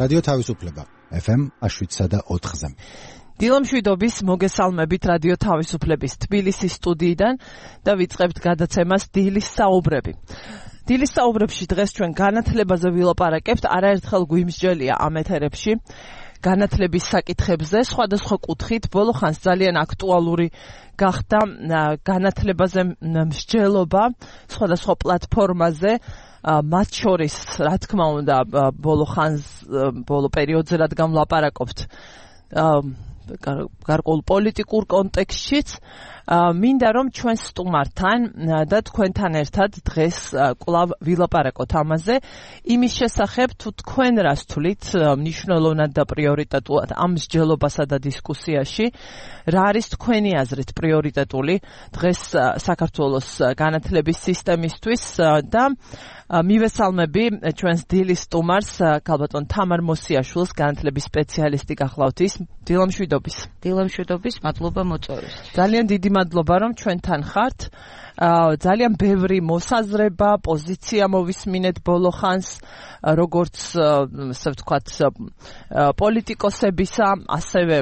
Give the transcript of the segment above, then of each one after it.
რადიო თავისუფლება FM 7.4-ზე. დილამშვიდობის მოგესალმებით რადიო თავისუფლების თბილისის სტუდიიდან და ვიწყებთ გადაცემას დილის საუბრები. დილის საუბრებში დღეს ჩვენ განათლებაზე ვილაპარაკებთ, არაერთხელ გვიმსჯელია ამ ეთერებში განათლების საკითხებზე, სხვადასხვა კუთხით, ბოლო ხანს ძალიან აქტუალური გახდა განათლებაზე მსჯელობა სხვადასხვა პლატფორმაზე, მათ შორის, რა თქმა უნდა, ბოლო პერიოდზე რადგან ვლაპარაკობთ გარკვეულ პოლიტიკურ კონტექსტშიც, მინდა რომ ჩვენ სტუმართან და თქვენთან ერთად დღეს კვლავ ვილაპარაკოთ ამაზე, იმის შესახებ თუ თქვენ რას თვლით მნიშვნელოვნად და პრიორიტეტულად ამ მსჯელობასა და დისკუსიაში, რა არის თქვენი აზრით პრიორიტეტული დღეს საქართველოს განათლების სისტემისთვის და მივესალმები ჩვენს დილის სტუმარს, ქალბატონ თამარ მოსიაშვილს, განათლების სპეციალისტი გახლავთ ის. დილამშვიდობის. დილამშვიდობის, მადლობა მოწვევის. ძალიან დიდი მადლობა რომ ჩვენთან ხართ. ძალიან ბევრი მოსაზრება, პოზიცია მოვისმინეთ ბოლო ხანს, როგორც ასე ვთქვათ, პოლიტიკოსებისა, ასევე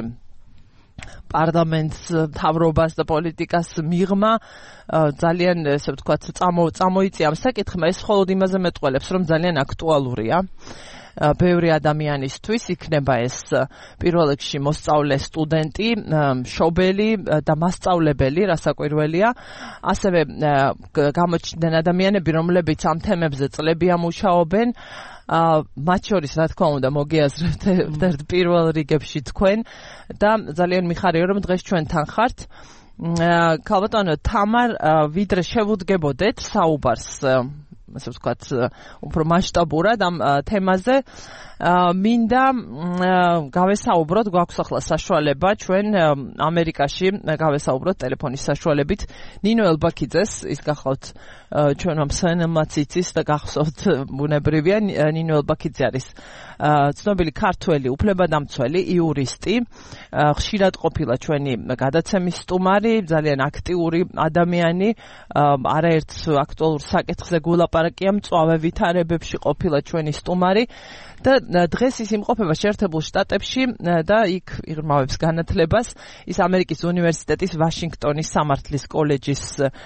პარლამენტს, მთავრობას და პოლიტიკას მიღმა ძალიან ასე ვთქვათ წამოიწია ამ საკითხმა. ეს მხოლოდ იმაზე მეტყველებს, რომ ძალიან აქტუალურია ბევრი ადამიანისთვის, იქნება ეს პირველ რიგში მოსწავლე, სტუდენტი, მშობელი და მასწავლებელი, რასაკვირველია, ასევე გამოჩნდნენ ადამიანები, რომლებიც ამ თემებზე წლებია მუშაობენ. მათ შორის, რა თქმა უნდა, მოგიაზრებთ პირველ რიგებში თქვენ და ძალიან მიხარია რომ დღეს ჩვენთან ხართ. ქალბატონო თამარ, ვიდრე შევუდგებოდეთ საუბარს, ასე ვთქვათ, უფრო მასშტაბურად ამ თემაზე, მინდა გავესაუბროთ, გვაქვს ახლა საშუალება ჩვენ ამერიკაში გავესაუბროთ ტელეფონის საშუალებით ნინო ელბაქიძეს, ის გახლავთ ჩვენმა მსმენელმაც იცის და გახსოვთ ბუნებრივია, ნინო ელბაქიძე არის ცნობილი ქართველი უფლებადამცველი, იურისტი, ხშირად ყოფილა ჩვენი გადაცემის სტუმარი, ძალიან აქტიური ადამიანი, არაერთ აქტუალურ საკითხზე გულაპარაკია, მწვავე ვითარებებში ყოფილა ჩვენი სტუმარი და დღეს ის იმყოფება შეერთებულ შტატებში და იქ იღრმავებს განათლებას. ის ამერიკის უნივერსიტეტის ვაშინგტონის სამართლის კოლეჯის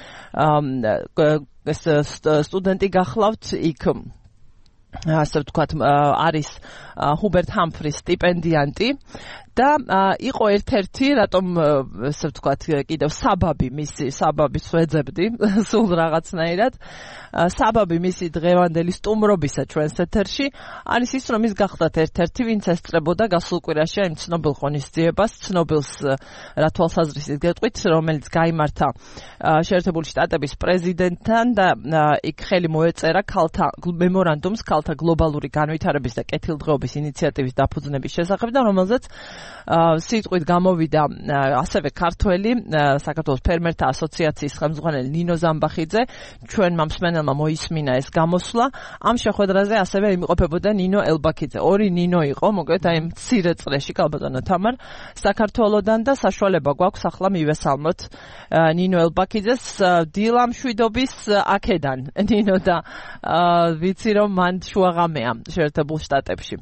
სტუდენტი გახლავთ, იქ ასე ვთქვათ არის ჰუბერტ ჰამფრის სტიპენდიანტი და იყო ერთ-ერთი, რატომ ასე ვთქვათ, კიდევ საბაბის ვეძებდი სულ რაღაცნაირად, საბაბი მისი დღევანდელი სტუმრობისა ჩვენს ეთერში არის ის, რომ ის გახლავთ ერთ-ერთი, ვინც ესწრებოდა გასულ კვირაში იმ ცნობილ ღონისძიებას, ცნობილს რა თვალსაზრისით გეტყვით, რომელიც გაიმართა შეერთებული შტატების პრეზიდენტთან და იქ ხელი მოეწერა მემორანდუმს ქალთა გლობალური განვითარების და კეთილდღეობის ინიციატივის დაფუძნების შესახებ და რომელზეც სიტყვით გამოვიდა ასევე ქართველი საქართველოს ფერმერთა ასოციაციის ხელმძღვანელი ნინო ზამბახიძე, ჩვენმა მსმენელმა მოისმინა ეს გამოსვლა. ამ შეხვედრაზე ასევე იმყოფებოდა ნინო ელბაქიძე. ორი ნინო იყო, მოკლედ აი მცირე წრეში, ქალბატონო თამარ, საქართველოდან და საშუალება გვაქვს ახლა მივესალმოთ ნინო ელბაქიძეს დილამშვიდობის აქედან. ნინო და ვიცი რომ მან შუაღამეა შეერთებულ შტატებში.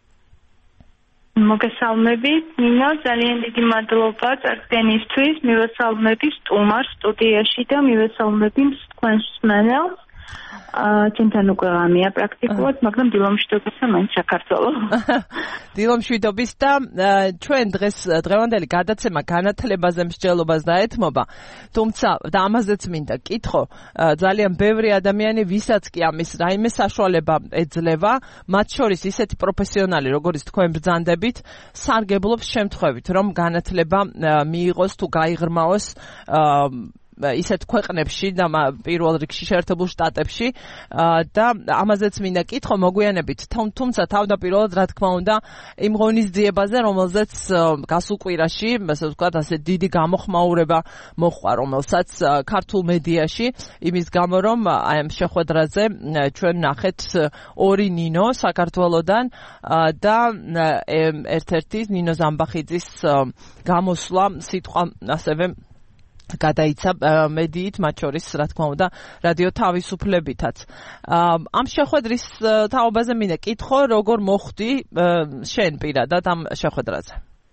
მოგესალმებით, ნინო, ძალიან დიდი მადლობა წარდგენისთვის, მივესალმები სტუმარს სტუდიაში და მივესალმები თქვენს მსმენელს. ჩვენთან უკვე ღამეა პრაქტიკულად, მაგრამ დილამშვიდობისა მაინც საქართველოს. დილამშვიდობის და ჩვენ დღევანდელი გადაცემა განათლებაზე მსჯელობას დაეთმობა, თუმცა და ამაზეც მინდა კითხო, ძალიან ბევრი ადამიანი, ვისაც კი ამის რაიმე საშუალება ეძლევა, მათ შორის ისეთი პროფესიონალი, როგორც თქვენ ბრძანდებით, სარგებლობს შემთხვევით, რომ განათლება მიიღოს თუ გაიღრმაოს ისეთ ქვეყნებში და პირველ რიგში შეერთებულ შტატებში და ამაზეც მინდა კითხო მოგვიანებით, თუმცა თავდაპირველად რა თქმა უნდა იმ ღონისძიებაზე, რომელზეც გასულ კვირაში, ასე ვთქვათ, ასე დიდი გამოხმაურება მოჰყვა, რომელსაც ქართულ მედიაში, იმის გამო რომ აი ამ შეხვედრაზე ჩვენ ნახეთ ორი ნინო საქართველოდან და ერთ-ერთი ნინო ზამბახიძის გამოსვლა სიტყვა ასევე გადაიცა მედიით, მათ შორის, რა თქმა უნდა, რადიო თავისუფლებითაც. ამ შეხვედრის თაობაზე მინდა კითხო, როგორ მოხვდი შენ პირადად ამ შეხვედრაზე?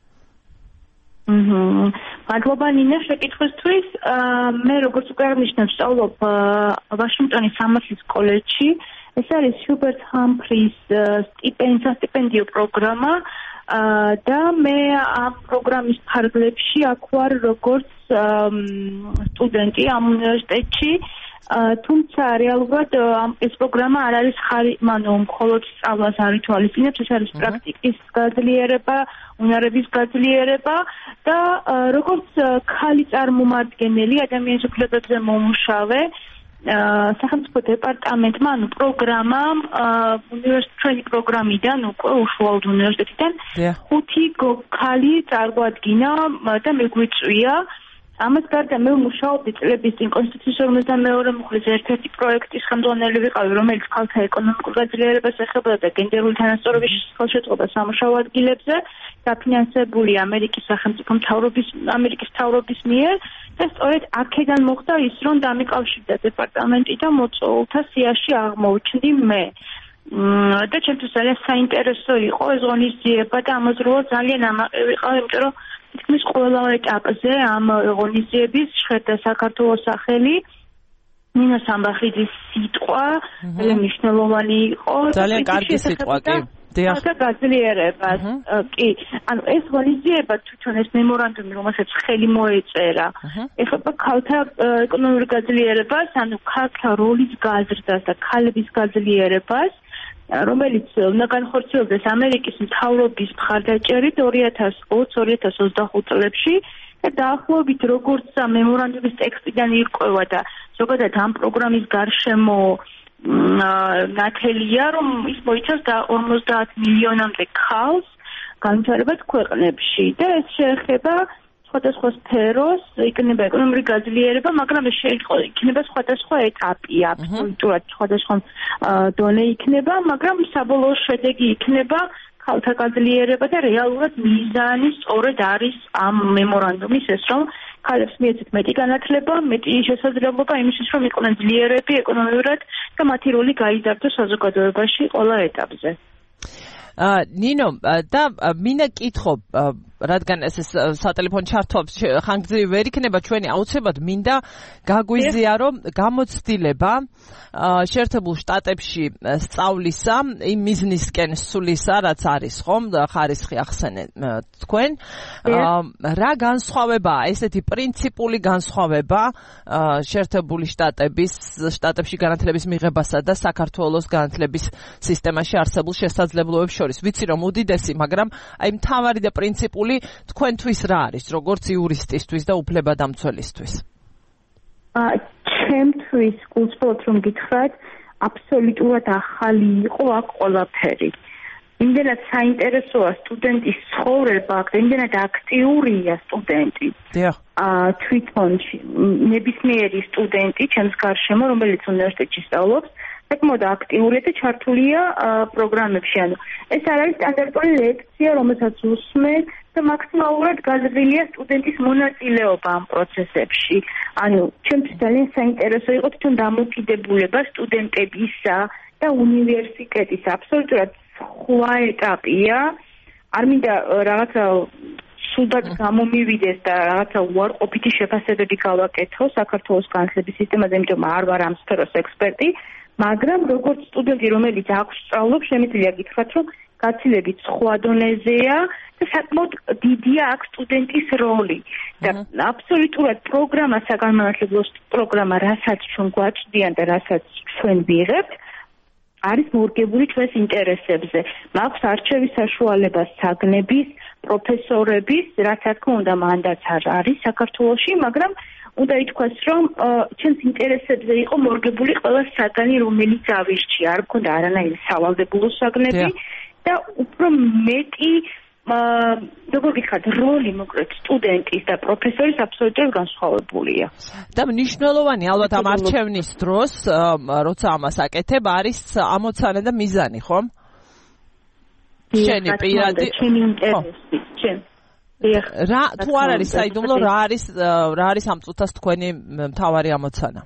მადლობა ნინა შეკითხვისთვის. მე როგორც უკვე აღნიშნე, ვსწავლობ ვაშინგტონის სამართლის კოლეჯში. ეს არის ჰიუბერტ ჰამფრის სტიპენდიო პროგრამა და მე ამ პროგრამის ფარგლებში აქ ვარ როგორც სტუდენტი ამ უნივერსიტეტში. თუმცა რეალურად ეს პროგრამა არ არის მხოლოდ სწავლას არ ითვალისწინებს, ეს არის პრაქტიკის გაძლიერება, უნარების გაძლიერება და როგორც ქალი წარმომადგენელი ადამიანის უფლებებზე მომუშავე სახელმწიფო დეპარტამენტმა, პროგრამამ უნივერსიტეტის პროგრამიდან უკვე უშუალოდ უნივერსიტეტიდან 5 ქალი წარმოადგინა და მეგვიწვია. ამას გარდა მე ვმუშაობდი წლების წინ კონსტიტუციის 52 მუხლის ერთ-ერთი პროექტის ხელმძღვანელი ვიყავი, რომელიც ქალთა ეკონომიკურ გაძლიერებას ეხებოდა და გენდერული თანასწორობის ხელშეწყობა სამუშაო ადგილებზე, დაფინანსებული ამერიკის მთავრობის მიერ და სწორედ აქედან მოხდა ის, რომ დამიკავშირდა დეპარტამენტი და მოწვეულთა სიაში აღმოჩნდი მე. და ჩემთვის ძალიან საინტერესო იყო ეს ღონისძიება და ამაზრუა ძალიან ამაყი ვიყავ, იმიტომ რომ თითქმის ყველა ეტაპზე ამ ღონისძიების ჟღერდა საქართველოს სახელი. ნინო სამბახიძის სიტყვა ძალიან მნიშვნელოვანი იყო. ძალიან კარგი სიტყვა კი. და გაძლიერებას. კი, ანუ ეს ღონისძიება თვითონ ეს მემორანდუმი, რომელსაც ხელი მოეწერა, ეხება ქალთა ეკონომიკურ გაძლიერებას, ანუ ქალთა როლის გაზრდას და ქალების გაძლიერებას, რომელიც უნდა განხორციელდეს ამერიკის მთავრობის მხარდაჭერით 2020-2025 წლებში და დაახლოებით როგორც მემორანდუმის ტექსტიდან ირკვევა და ზოგადად ამ პროგრამის გარშემო ნათელია, რომ ის მოიცავს 50 მილიონამდე ქალს განვითარებად ქვეყნებში და ეს შეეხება სხვადასხვა სფეროს, იქნება ეკონომიკური გაძლიერება, მაგრამ ეს იქნება სხვადასხვა ეტაპი, აბსოლუტურად სხვადასხვა დონე იქნება, მაგრამ საბოლოო შედეგი იქნება ქალთა გაძლიერება და რეალურად მიზანი სწორედ არის ამ მემორანდუმის ეს, რომ ქალებს მიეცეთ მეტი განათლება, მეტი შესაძლებლობა იმისთვის, რომ იყვნენ ძლიერები ეკონომიურად და მათი როლი გაიზარდოს საზოგადოებაში ყველა ეტაპზე. ნინო, და მინდა კითხო, რადგან ეს სატელეფონო ჩართვა ხანგრძლივი ვერ იქნება, ჩვენი აუცილებლად მინდა გაგვიზია, რომ გამოცდილება შეერთებულ შტატებში სწავლისა, იმ მიზნისკენ სულისა, რაც არის ხომ, ხარისხი ახსენე თქვენ, რა განსხვავებაა, ესეთი პრინციპული განსხვავება შეერთებული შტატებში განათლების მიღებასა და საქართველოს განათლების სისტემაში არსებულ შესაძლებლობებს შორის. ვიცი რომ უდიდესი, მაგრამ აი მთავარი და პრინციპული თქვენთვის რა არის, როგორც იურისტისთვის და უფლებადამცველისთვის? ჩემთვის გულწრფელად რომ გითხრათ, აბსოლუტურად ახალი იყო აქ ყველაფერი. იმდენად საინტერესოა სტუდენტის ცხოვრება, იმდენად აქტიურია სტუდენტი. თვითონ ნებისმიერი სტუდენტი ჩემს გარშემო, რომელიც უნივერსიტეტში სწავლობს, საკმაოდ აქტიურია და ჩართულია პროგრამებში. ანუ ეს არ არის სტანდარტული ლექცია, რომელსაც უსმენ და მაქსიმალურად გაზრდილია სტუდენტის მონაწილეობა ამ პროცესებში. ანუ ჩემთვის ძალიან საინტერესო იყო თვითონ დამოკიდებულება სტუდენტებისა და უნივერსიტეტის აბსოლუტურად სხვა ეტაპია. არ მინდა რაღაცა სულაც გამომივიდეს და რაღაცა უარყოფითი შეფასებები გავაკეთო საქართველოს განათლების სისტემაზე, იმიტომ არ ვარ ამ სფეროს ექსპერტი. მაგრამ როგორც სტუდენტი, რომელიც აქვს სწავლობს, შემიძლია გითხრათ, რომ გაცილებით სხვა დონეზეა და საკმაოდ დიდია აქ სტუდენტის როლი. და აბსოლუტურად პროგრამა, საგანმანათლებლო პროგრამა, რასაც ჩვენ გვაჭდიან და რასაც ჩვენ ვიღებთ, არის მორგებული ჩვენს ინტერესებზე. მაქვს არჩევის საშუალება საგნების, პროფესორების, რაც რა თქმა უნდა მანდაც არ არის საქართველოში, მაგრამ უნდა ითქვას, რომ ჩვენს ინტერესებზე იყო მორგებული ყველა საგანი, რომელიც ავირჩია. არ მქონდა არანაირი სავალდებულო საგნები და უფრო მეტი როგორ გითხრათ, როლი მოკლედ სტუდენტის და პროფესორის აბსოლუტურად განსხვავებულია. და მნიშვნელოვანი ალბათ ამ არჩევნის დროს, როცა ამას აკეთებ, არის ამოცანა და მიზანი, ხომ? შენი პირადი ჩემი ინტერესი, რა თუ არ არის საიდუმლო რა არის ამ წუთას თქვენი მთავარი ამოცანა?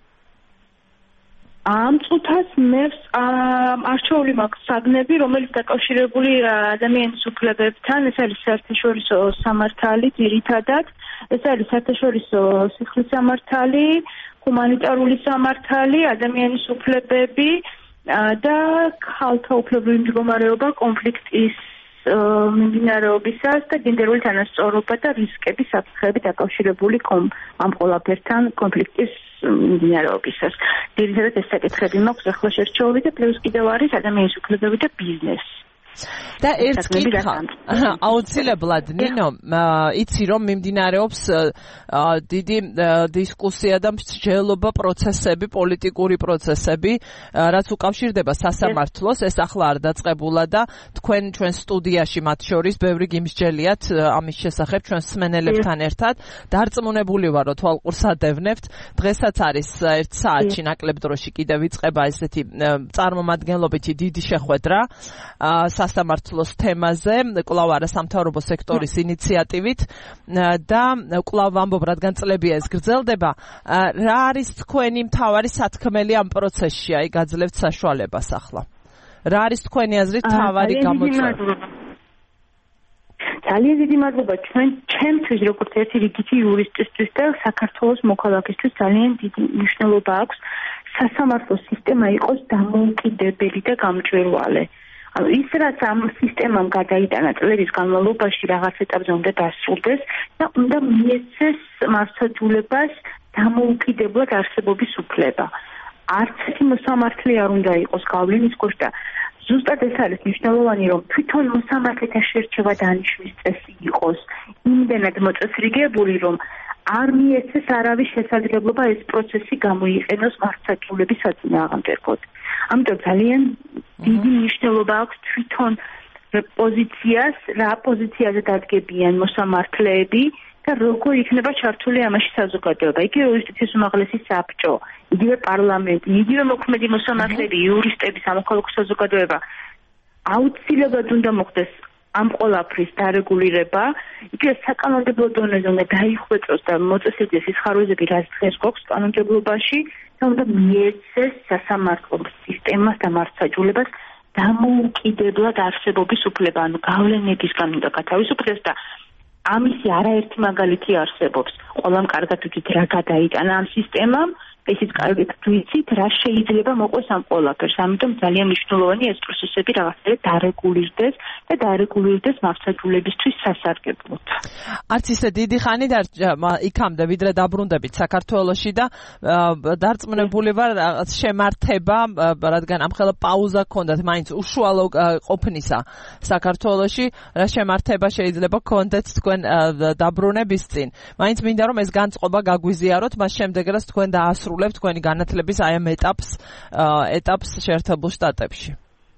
ამ წუთას მე არჩეული მაქვს საგნები, რომელიც დაკავშირებული ადამიანის უფლებებთან, ეს არის საერთაშორისო სამართალი ძირითადად, ეს არის საერთაშორისო სიხლის სამართალი, ჰუმანიტარული სამართალი, ადამიანის უფლებები და ხალხთა უფლებრივი მდგომარეობა კონფლიქტის მიმდინარეობისას და გენდერული თანასწორობა და რისკების საფრთხეებით დაკავშირებული ამ ყველაფერთან კონფლიქტის მიმდინარეობისას. ძირითადად ეს საკითხები მაქვს ახლა შერჩეული და პლუს კიდევ არის ადამიანის უფლებები და ბიზნესი. და ერთ კითხვა აუცილებლად ნინო იცი რომ მიმდინარეობს დიდი დისკუსია და მსჯელობა პროცესები, პოლიტიკური პროცესები, რაც უკავშირდება სასამართლოს, ეს ახლა არ დაწყებულა და ჩვენ სტუდიაში მათ შორის ბევრი გიმსჯელიათ ამის შესახებ ჩვენ სმენელებთან ერთად. დარწმუნებული ვარ რომ თვალყურს ადევნებთ. დღესაც არის 1 საათში ნაკლებ დროში კიდევ იწყება ესეთი წარმომადგენლობითი დიდი შეხვედრა სასამართლოს თემაზე, კვლავ არასამთავრობო სექტორის ინიციატივით და კვლავ ვამბობ, რადგან წლებია ეს გრძელდება, რა არის თქვენი მთავარი სათქმელი ამ პროცესში, აი გაძლევთ საშუალებას ახლა. რა არის თქვენი აზრით მთავარი გამოწვევა? ძალიან დიდი მადლობა ჩემთვის როგორც ერთი რიგითი იურისტისთვის და საქართველოს მოქალაქისთვის ძალიან დიდი მნიშვნელობა აქვს სასამართლო სისტემა იყოს დამოუკიდებელი და გამჭვირვალე. ის რაც ამ სისტემამ გადაიტანა წლების განმავლობაში რაღაც ეტაპზე უნდა დასრულდეს და უნდა მიეცეს მართლმსაჯულებას დამოუკიდებლად არსებობის უფლება. არც ერთი მოსამართლე არ უნდა იყოს გავლენის ქვეშ და ზუსტად ეს არის მნიშვნელოვანი, რომ თვითონ მოსამართლეთა შერჩევა დანიშვნის წესი იყოს იმდენად მოწესრიგებული, რომ არ მიეცეს არავის შესაძლებლობა ეს პროცესი გამოიყენოს მართლმსაჯულების საწინააღმდეგოდ. ამიტომ ძალიან დიდი მნიშვნელობა აქვს თვითონ პოზიციას, რა პოზიციაზე დადგებიან მოსამართლეები და როგორ იქნება ჩართული ამაში საზოგადოება. იგივე იუსტიციის უმაღლესი საბჭო, იგივე პარლამენტი, იგივე მოქმედი მოსამართლეები, იურისტები, სამოქალაქო საზოგადოება აუცილებლად უნდა მოხდეს ამ ყველაფრის დარეგულირება, იგივე საკანონმდებლო დონეზე უნდა დაიხვეწოს და მოწესრიგდეს ის ხარვეზები, რაც დღეს გვაქვს კანონმდებლობაში და უნდა მიეცეს სასამართლო სისტემას და მართლმსაჯულებას დამოუკიდებლად არსებობის უფლება, ანუ გავლენებისგან უნდა გათავისუფლდეს და ამისი არაერთი მაგალითი არსებობს. ყველამ კარგად ვიცით რა გადაიტანა ამ სისტემამ, ისიც კარგად ვიცით რა შეიძლება მოყვეს ამ ყველაფერს. ამიტომ ძალიან მნიშვნელოვანია ეს პროცესები რაღაცნაირად დარეგულირდეს და დარეგულირდეს მართლმსაჯულებისთვის სასარგებლოდ. არც ისე დიდი ხანი იქამდე ვიდრე დაბრუნდებით საქართველოში და დარწმუნებული ვარ რაღაც შემართება, რადგან ამხელა პაუზა გქონდათ მაინც უშუალო ყოფნისა საქართველოში, რა შემართება შეიძლება გქონდეთ თქვენ დაბრუნების წინ. მაინც მინდა რომ ეს განწყობა გაგვიზიაროთ, მას შემდეგაც თქვენ დაასრულებთ თქვენი განათლების აი ამ ეტაპს შეერთებულ შტატებში.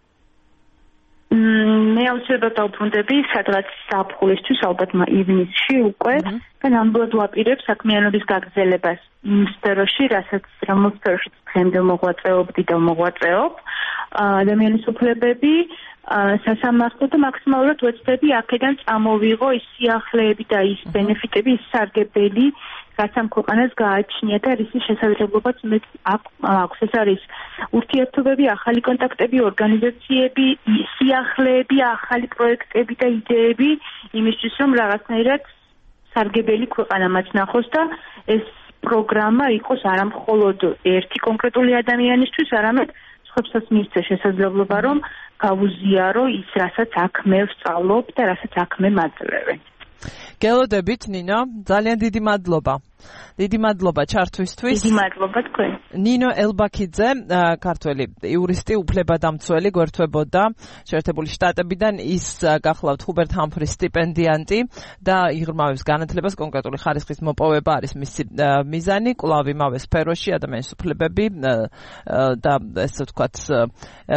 მე აუცილებლად დავბრუნდები სადღაც საფრთხულისთვის, ალბათ ივნისში უკვე და ნამდვილად ვაპირებ საქმიანობის გაგრძელებას იმ სფეროში, რომელშიც დღემდე მოღვაწეობდი და მოღვაწეობ. ადამიანის უფლებები, სასამართლო და მაქსიმალურად ვეცდები აქედან წამოვიღო ის სიახლეები და ის ბენეფიტები, ის სარგებელი, რაც ამ ქვეყანას გააჩნია და რის შესაძლებლობაც აქვს. ეს არის ურთიერთობები, ახალი კონტაქტები, ორგანიზაციები, სიახლეები, ახალი პროექტები და იდეები იმისთვის, რომ რაღაცნაირად სარგებელი ქვეყანა მათ ნახოს და ეს პროგრამა იყოს არა მხოლოდ ერთი კონკრეტული ადამიანისთვის, არამედ სხვებსაც მიეცეს შესაძლებლობა, რომ გავუზიარო ის, რასაც აქ მე ვსწავლობ და რასაც აქ მე მაძლევენ. გელოდებით ნინო, ძალიან დიდი მადლობა. დიდი მადლობა ჩართვისთვის. დიდი მადლობა თქვენ. ნინო ელბაქიძე, ქართველი იურისტი, უფლებადამცველი, გვერდთვებოდა შეერთებული შტატებიდან, ის გახლავთ ჰუბერტ ჰამფრის სტიპენდიანტი და იღრმავებს განათლებას, კონკრეტული ხარისხის მოპოვება არის მისი მიზანი, კვლავ იმავე სფეროში ადამიანის უფლებები და ესე ვთქვათ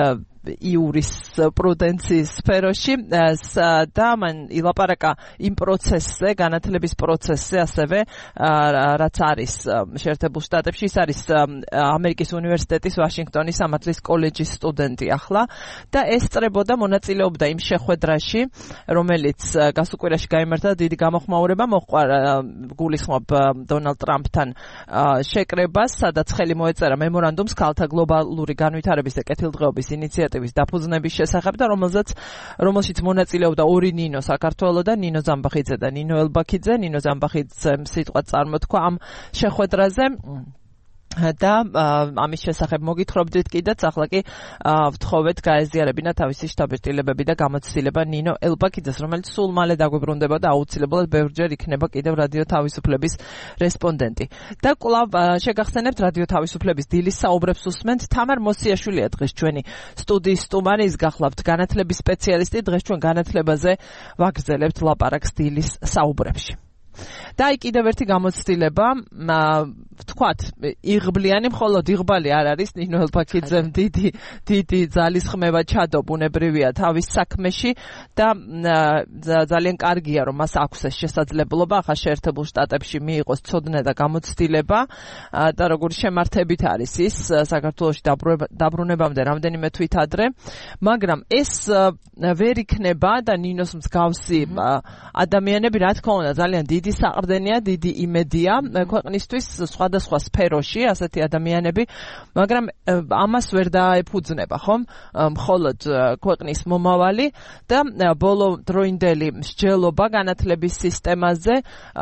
იურისპრუდენციის სფეროში და მან ილაპარაკა იმ პროცესზე, განათლების პროცესზე, ასევე რაც არის შეერთებულ შტატებში, ის არის ამერიკის უნივერსიტეტის ვაშინგტონის სამართლის კოლეჯის სტუდენტი ახლა და ესწრებოდა მონაწილეობდა იმ შეხვედრაში, რომელიც გასულ კვირაში გაიმართა და დიდი გამოხმაურება მოჰყვა გულისხმობ დონალდ ტრამპთან შეკრებას, სადაც ხელი მოეწერა მემორანდუმს ქალთა გლობალური განვითარების და კეთილდღეობის ინიციატივის დაფუძნების შესახებ და რომელშიც მონაწილეობდა ორი ნინო საქართველოდან, ნინო ზამბახიძე და ნინო ელბაქიძე. ნინო ზამბახიძემ სიტყვა წარმოთქვა ამ შეხვედრაზე და ამის შესახებ მოგითხრობდით კიდეც, ახლა კი ვთხოვეთ გაეზიარებინა თავისი შტაბ-ეტილებები და გამოცდილება ნინო ელბაქიძეს, რომელიც სულ მალე დაგვიბრუნდება და აუცილებლად ბევრჯერ იქნება კიდევ რადიო თავისუფლების რესპონდენტი. და კვლავ შეგახსენებთ რადიო თავისუფლების დილის საუბრებს უსმენთ. თამარ მოსიაშვილია დღეს ჩვენი სტუდიის სტუმარი, ის გახლავთ განათლების სპეციალისტი. დღეს ჩვენ განათლებაზე ვაგრძელებთ ლაპარაკს დილის საუბრებში. და აი კიდევ ერთი გამოცდილება, ვთქვათ, იღბლიანი, მხოლოდ იღბალი არ არის. ნინო ელბაქიძემ დიდი ძალისხმევა ჩადო, ბუნებრივია, თავის საქმეში და ძალიან კარგია, რომ მას აქვს ეს შესაძლებლობა ახლა შეერთებულ შტატებში მიიღოს ცოდნა და გამოცდილება და როგორი შემართებით არის ის საქართველოში დაბრუნებამდე რამდენიმე თვით ადრე, მაგრამ ეს ვერ იქნება და ნინოს მსგავსი ადამიანები, რა თქმა უნდა, ძალიან დიდი საყრდენია, დიდი იმედია ქვეყნისთვის სხვადასხვა სფეროში ასეთი ადამიანები, მაგრამ ამას ვერ დაეფუძნება, ხომ? მხოლოდ ქვეყნის მომავალი და ბოლო დროინდელი მსჯელობა განათლების სისტემაზე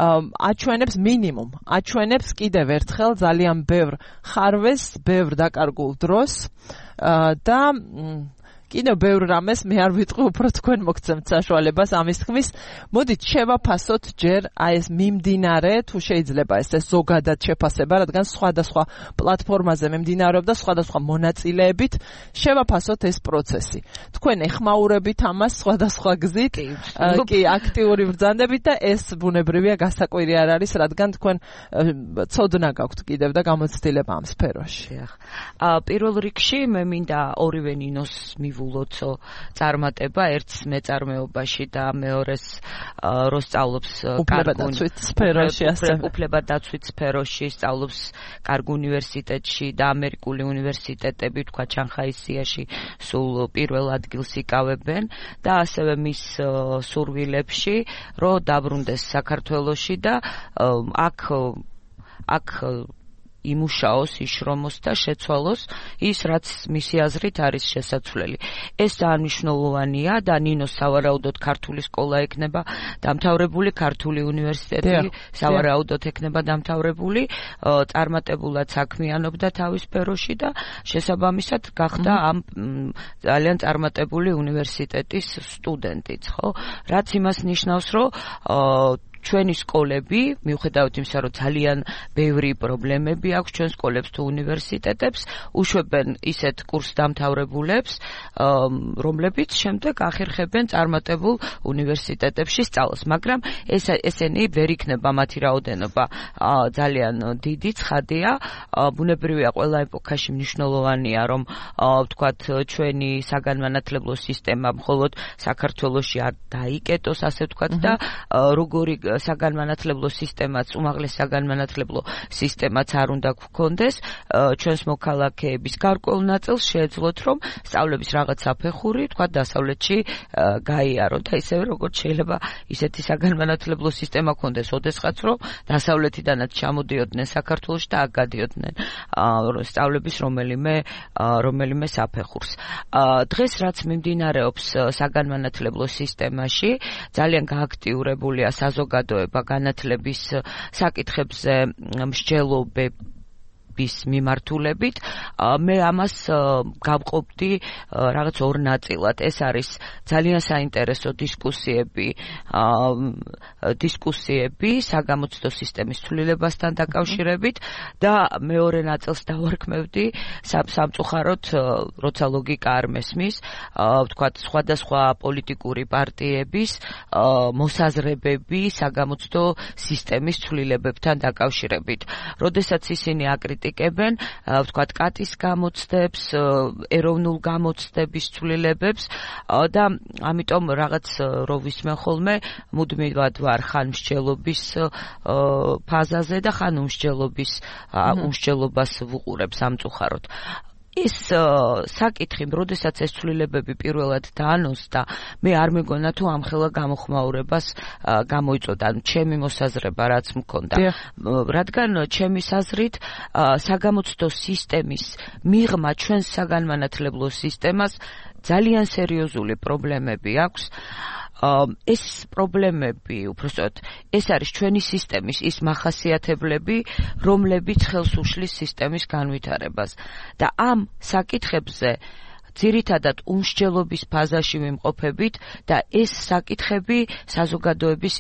აჩვენებს კიდევ ერთხელ ძალიან ბევრ ხარვეს, ბევრ დაკარგულ დროს და კიდევ ბევრ რამეს მე არ ვიტყვი, უფრო თქვენ მოგცემთ საშუალებას ამის თქმის. მოდით შევაფასოთ ჯერ აი ეს მიმდინარე, თუ შეიძლება ეს ზოგადად შეფასება, რადგან სხვადასხვა პლატფორმაზე მიმდინარეობდა სხვადასხვა მონაწილეებით, შევაფასოთ ეს პროცესი. თქვენ ეხმაურებით ამას სხვადასხვა გზით, კი აქტიური ბრძანდებით და ეს ბუნებრივია გასაკვირი არ არის, რადგან თქვენ ცოდნა გაქვთ კიდევ და გამოცდილება ამ სფეროში. პირველ რიგში მე მინდა ორივე ნინოს ვულოცო წარმატება, ერთს მეწარმეობაში და მეორეს რო სწავლობს უფლებადაცვით სფეროში, სწავლობს კარგ უნივერსიტეტში და ამერიკული უნივერსიტეტები, თქვა შანხაისიაში სულ პირველ ადგილს იკავებენ და ასევე მის სურვილებში, რომ დაბრუნდეს საქართველოში და აქ იმუშაოს, იშრომოს და შეცვალოს ის, რაც მისი აზრით არის შესაძლებელი. ეს ძალიან მნიშვნელოვანია და ნინოს სავარაუდოდ ქართული სკოლა ექნება დამთავრებული, ქართული უნივერსიტეტი სავარაუდოდ ექნება დამთავრებული, წარმატებულად საქმიანობდა თავის სფეროში და შესაბამისად გახდა ამ ძალიან წარმატებული უნივერსიტეტის სტუდენტიც, ხო? რაც იმას ნიშნავს, რომ ჩვენი სკოლები, მიუხედავად იმისა, რომ ძალიან ბევრი პრობლემები აქვს ჩვენ სკოლებს თუ უნივერსიტეტებს, უშვებენ ისეთ კურსდამთავრებულებს, რომლებიც შემდეგ ახერხებენ წარმატებულ უნივერსიტეტებში სწავლას, მაგრამ ესენი ვერ იქნება მათი რაოდენობა ძალიან დიდი, ცხადია, ბუნებრივია ყველა ეპოქაში მნიშვნელოვანია, რომ ვთქვათ, ჩვენი საგანმანათლებლო სისტემა მხოლოდ საქართველოში არ დაიკეტოს, ასე ვთქვათ და როგორი საგანმანათლებლო სისტემაც, უმაღლეს საგანმანათლებლო სისტემაც არ უნდა გქონდეს, ჩვენს მოქალაქეების გარკვეულ ნაწილს შეეძლოთ, რომ სწავლების რაღაც საფეხური, თქვა დასავლეთში გაიარონ და ისევე როგორც შეიძლება ისეთი საგანმანათლებლო სისტემა გქონდეს, ოდესღაც რომ დასავლეთიდანაც ჩამოდიოდნენ საქართველოში და აქ გადიოდნენ სწავლების რომელიმე საფეხურს. დღეს რაც მიმდინარეობს საგანმანათლებლო სისტემაში, ძალიან გააქტიურებულია საზოგადოება განათლების საკითხებზე მსჯელობების მიმართულებით. მე ამას გავყოფდი რაღაც ორ ნაწილად. ეს არის ძალიან საინტერესო დისკუსიები საგამოცდო სისტემის ცვლილებასთან დაკავშირებით და მეორე ნაწილს დავარქმევდი სამწუხაროდ, როცა ლოგიკა არ მესმის, ვთქვათ, სხვადასხვა პოლიტიკური პარტიების მოსაზრებები საგამოცდო სისტემის ცვლილებებთან დაკავშირებით. როდესაც ისინი აკრიტიკებენ აკრიტიკებენ, ვთქვათ, კატის გამოცდებს, ეროვნულ გამოცდების ცვლილებებს და ამიტომ რაღაც რო ვისმენ ხოლმე მუდმივად ვარ ხან მსჯელობის ფაზაზე და ხან უმსჯელობას ვუყურებ სამწუხაროდ. ეს საკითხი, როდესაც ეს ცვლილებები პირველად დაანონსდა, მე არ მეგონა თუ ამხელა გამოხმაურებას გამოიწოდა, ანუ ჩემი მოსაზრება რაც მქონდა. რადგან ჩემის აზრით საგამოცდო სისტემის მიღმა ჩვენს საგანმანათლებლო სისტემას ძალიან სერიოზული პრობლემები აქვს. ეს პრობლემები, უпростоოდ, ეს არის ჩვენი სისტემის ის მახასიათებლები, რომლებიც ხელს უშლის სისტემის განვითარებას. და ამ საკითხებზე ძირითადად უმსჯელობის ფაზაში ვიმყოფებით და ეს საკითხები საზოგადოების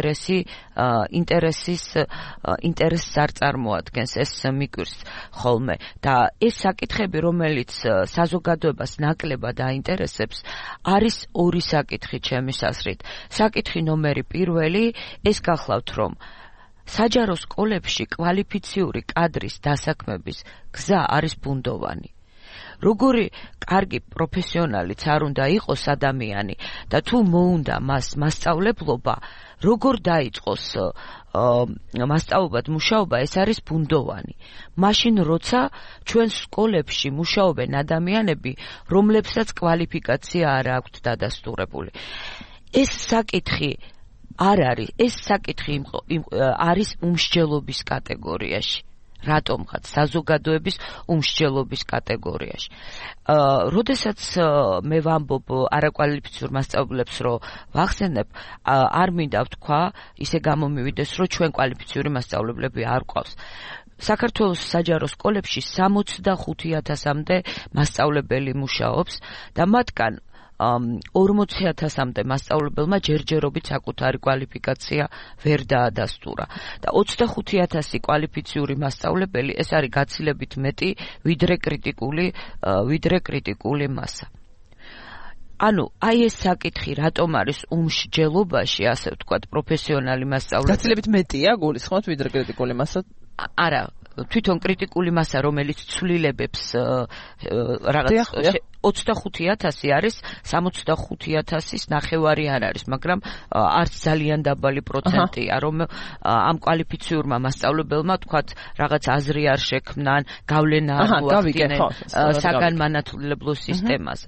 ინტერესს არ წარმოადგენს, ეს მიგვირს ხოლმე და ეს საკითხები, რომელიც საზოგადოებას ნაკლებად აინტერესებს, არის ორი საკითხი ჩემის აზრით. საკითხი ნომერი პირველი, ეს გახლავთ, რომ საჯარო სკოლებში კვალიფიციური კადრის დასაქმების გზა არის ბუნდოვანი. როგორი კარგი პროფესიონალიც არ უნდა იყოს ადამიანი და თუ მოუნდა მას მასწავლებლობა, როგორ დაიწყოს მასწავლებლად მუშაობა, ეს არის ბუნდოვანი. მაშინ როცა ჩვენ სკოლებში მუშაობენ ადამიანები, რომლებსაც კვალიფიკაცია არ აქვთ დადასტურებული. ეს საკითხი არ არის, ეს საკითხი არის უმსჯელობის კატეგორიაში. რატომღაც საზოგადოების უმსჯელობის კატეგორიაში. როდესაც მე ვამბობ არაკვალიფიციურ მასწავლებლებს, რომ ვახსენებ, არ მინდა ვთქვა, ისე გამომივიდეს, რომ ჩვენ კვალიფიციური მასწავლებლები არ გვყავს. საქართველოს საჯარო სკოლებში 65,000-მდე მასწავლებელი მუშაობს და მათგან 40,000-მდე მასწავლებელმა ჯერჯერობით საკუთარი კვალიფიკაცია ვერ დაადასტურა და 25,000 კვალიფიციური მასწავლებელი, ეს არის გაცილებით მეტი ვიდრე კრიტიკული მასა. ანუ აი ეს საკითხი რატომ არის უმსჯელობაში, ასე ვთქვათ, პროფესიონალი მასწავლებელი. გაცილებით მეტია გულისხმობთ ვიდრე კრიტიკული მასა? არა, თვითონ კრიტიკული მასა, რომელიც ცვლილებებს რაღაც 25,000 არის, 65,000-ის ნახევარი არ არის, მაგრამ არც ძალიან დაბალი პროცენტია, რომ ამ კვალიფიციურმა მასწავლებელმა თქვათ რაღაც აზრი არ შექმნან, გავლენა არ მოახდინენ საგანმანათლებლო სისტემაზე.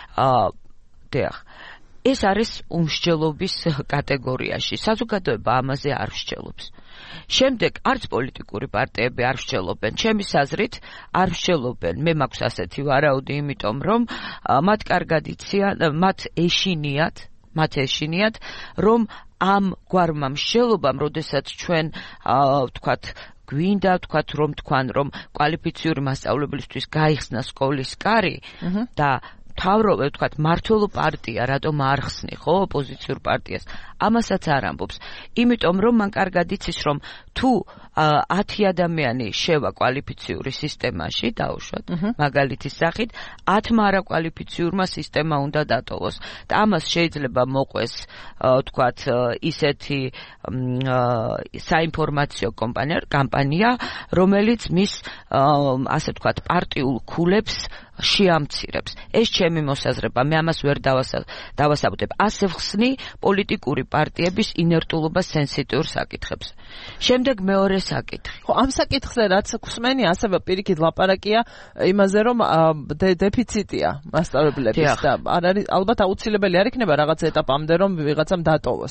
ეს არის უმსჯელობის კატეგორიაში. საზოგადოება ამაზე არ მსჯელობს. შემდეგ არც პოლიტიკური პარტიები არ მსჯელობენ. ჩემის აზრით არ მსჯელობენ. მე მაქვს ასეთი ვარაუდი, იმიტომ რომ მათ კარგად იციან, მათ ეშინიათ, რომ ამ გვარმა მსჯელობამ, როდესაც ჩვენ ვთქვათ, გვინდა ვთქვათ, რომ თქვან, რომ კვალიფიციური მასწავლებლისთვის გაიხსნა სკოლის კარი და თავრობე ვთქვათ, მმართველო პარტია რატომ არ ხსნი, ხო, ოპოზიციურ პარტიას? ამასაც არ ამბობს. იმიტომ რომ მან კარგად იცის, რომ თუ 10 ადამიანი შევა კვალიფიციური სისტემაში, დაუშვათ, მაგალითის სახით, 10-მა არაკვალიფიციურმა სისტემა უნდა დატოვოს. და ამას შეიძლება მოყვეს, ვთქვათ, ისეთი საინფორმაციო კამპანია, რომელიც მის, ასე ვთქვათ, პარტიულ ქულებს შეამცირებს. ეს ჩემი მოსაზრება, მე ამას ვერ დავასაბუთებ. ასე ვხსნი პოლიტიკური პარტიების ინერტულობას სენსიტიურ საკითხებზე. შემდეგ მეორე საკითხი. ხო, ამ საკითხზე რაც გვსმენი, ასევე პირიქით ლაპარაკია იმაზე, რომ დეფიციტია მასწავლებლების და არ არის, ალბათ აუცილებელი არ იქნება რაღაც ეტაპამდე, რომ ვიღაცამ დატოვოს.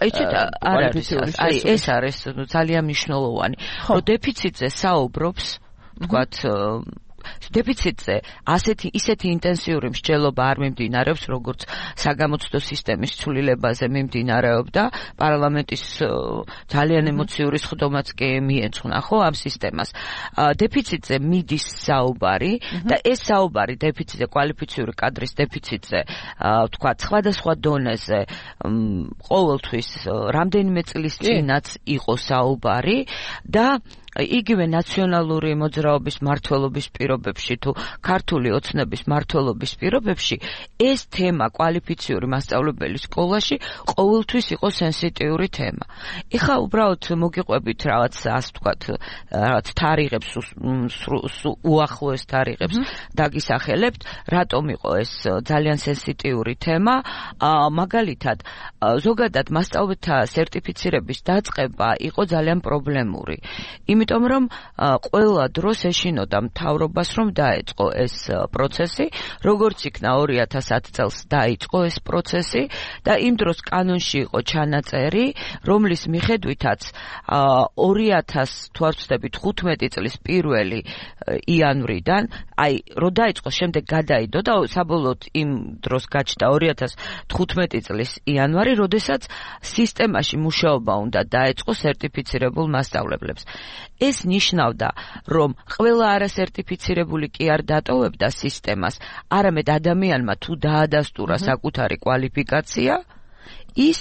ეს არის ძალიან მნიშვნელოვანი. რომ დეფიციტზე საუბრობს, ვთქვათ, დეფიციტზე ისეთი ინტენსიური მსჯელობა არ მიმდინარეობს, როგორც საგამოცდო სისტემის ცვლილებაზე მიმდინარეობდა. პარლამენტის ძალიან ემოციური სხდომაც კი მიეძღვნა, ხო, ამ სისტემას. დეფიციტზე მიდის საუბარი და ეს საუბარი დეფიციტზე, კვალიფიციური კადრის დეფიციტზე, ვთქვათ, სხვადასხვა დონეზე ყოველთვის რამდენიმე წლის წინაც იყო საუბარი და იგივე ნაციონალური მოძრაობის მმართველობის პირობებში თუ ქართული ოცნების მმართველობის პირობებში ეს თემა კვალიფიციური მასწავლებელი სკოლაში ყოველთვის იყო სენსიტიური თემა. ეხლა უბრალოდ მოგიყვებით რაღაც ასე ვთქვათ, რაღაც თარიღებს უახლოეს თარიღებს დაგისახელებთ, რატომ იყო ეს ძალიან სენსიტიური თემა. მაგალითად, ზოგადად მასწავლებელთა სერტიფიცირების დაწყება იყო ძალიან პრობლემური. იმიტომ რომ ყველა დროს ეშინოდა მთავრობას რომ დაეწყო ეს პროცესი, როგორც იქნა 2010 წელს დაიწყო ეს პროცესი და იმ დროს კანონში იყო ჩანაწერი, რომლის მიხედვითაც 2015 წლის 1 იანვრიდან, აი რო დაიწყო, შემდეგ გადაიდო და საბოლოოდ იმ დროს გაჩნდა 2015 წლის იანვარი, როდესაც სისტემაში მუშაობა უნდა დაეწყო სერტიფიცირებულ მასწავლებლებს. ეს ნიშნავდა, რომ ყველა არასერტიფიცირებული კი არ დატოვებდა სისტემას, არამედ ადამიანმა თუ დაადასტურა საკუთარი კვალიფიკაცია, ის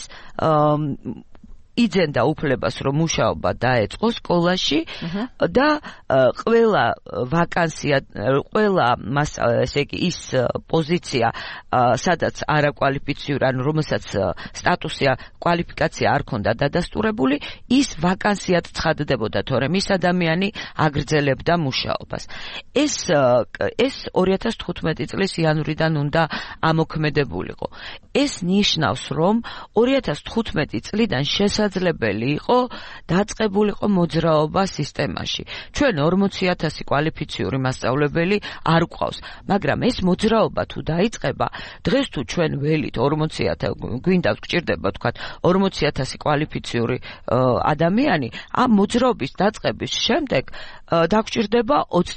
იძენდა უფლებას, რომ მუშაობა დაეწყო სკოლაში და ყველა ვაკანსია, ყველა ესე იგი ის პოზიცია, სადაც არაკვალიფიციური, ანუ რომელსაც სტატუსი კვალიფიკაცია არ ქონდა დადასტურებული, ის ვაკანსიად ცხადდებოდა, თორემ ის ადამიანი აგრძელებდა მუშაობას. ეს 2015 წლის იანვრიდან უნდა ამოქმედებულიყო. ეს ნიშნავს, რომ 2015 წლიდან შესაძლებელი იყო დაწყებულიყო მოძრაობა სისტემაში. ჩვენ 40,000 კვალიფიციური მასწავლებელი არ გვყავს, მაგრამ ეს მოძრაობა თუ დაიწყება, დღეს თუ ჩვენ ველით 40,000 გვინდა გჭირდება თქვათ 40,000 კვალიფიციური ადამიანი, ამ მოძრაობის დაწყების შემდეგ დაგჭირდება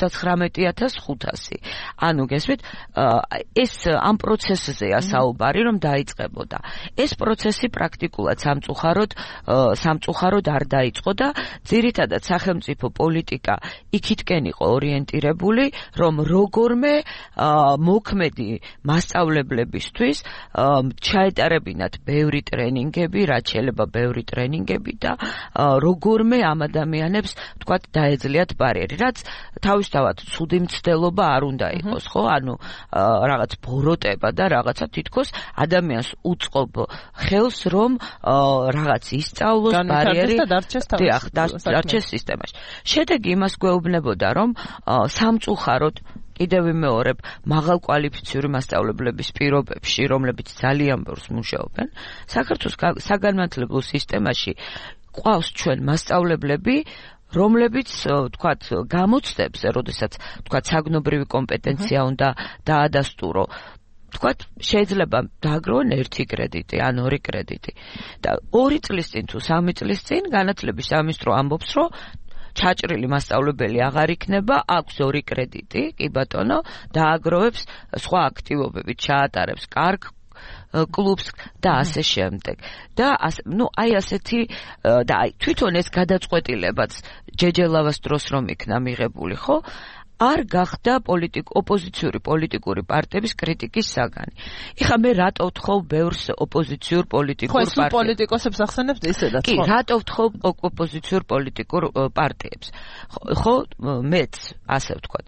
39,500. ანუ გესმით, ეს ამ პროცესზეა საუბარი, რომ დაიწყებოდა. ეს პროცესი პრაქტიკულად სამწუხაროდ არ დაიწყო და ძირითადად სახელმწიფო პოლიტიკა იქითკენ იყო ორიენტირებული, რომ როგორმე მოქმედი მასწავლებლებისთვის ჩაეტარებინათ ბევრი ტრენინგები, რაც შეიძლება ბევრი ტრენინგები და როგორმე ამ ადამიანებს თქვათ დაეძლიათ ბარიერი, რაც თავისთავად ცუდი მცდელობა არ უნდა იყოს, ხო? ანუ რაღაც ბოროტება და რაღაცა თითქოს ადამიანს უწყობ ხელს, რომ რაღაც ისწავლოს ბარიერი და დარჩეს სისტემაში. შედეგი იმას გვეუბნებოდა, რომ სამწუხაროდ კიდევ ვიმეორებ, მაღალ კვალიფიციური მასწავლებლების პირობებში, რომლებიც ძალიან ბევრს მუშაობენ, საქართველოს საგანმანათლებლო სისტემაში ყავს ჩვენ მასწავლებლები, რომლებიც თქვათ გამოცდებზე, როდესაც თქვათ საგნობრივი კომპეტენცია უნდა დაადასტურო, თქვათ შეიძლება დააგროვონ 1 კრედიტი ან 2 კრედიტი და 2 წლის წინ თუ 3 წლის წინ განათლების სამინისტრო ამბობს, რომ ჩაჭრილი მასწავლებელი აღარ იქნება, აქვს 2 კრედიტი, კი ბატონო, დააგროვებს სხვა აქტივობებით, ჩაატარებს კარგ კლუბს და ასე შემდეგ. და აი ასეთი და აი თვითონ ეს გადაწყვეტილებაც ჯეჯელავას დროს რომ იქნა მიღებული, ხო? არ გახდა ოპოზიციური პოლიტიკური პარტიების კრიტიკის საგანი. ეხლა მე რატო ვთხოვ ბევრს ოპოზიციურ პოლიტიკურ პარტიებს? ხო, პოლიტიკოსებს ახსენებთ ისედაც, ხო? კი, რატო ვთხოვ ოპოზიციურ პოლიტიკურ პარტიებს? ხო, მეც ასე ვთქვათ.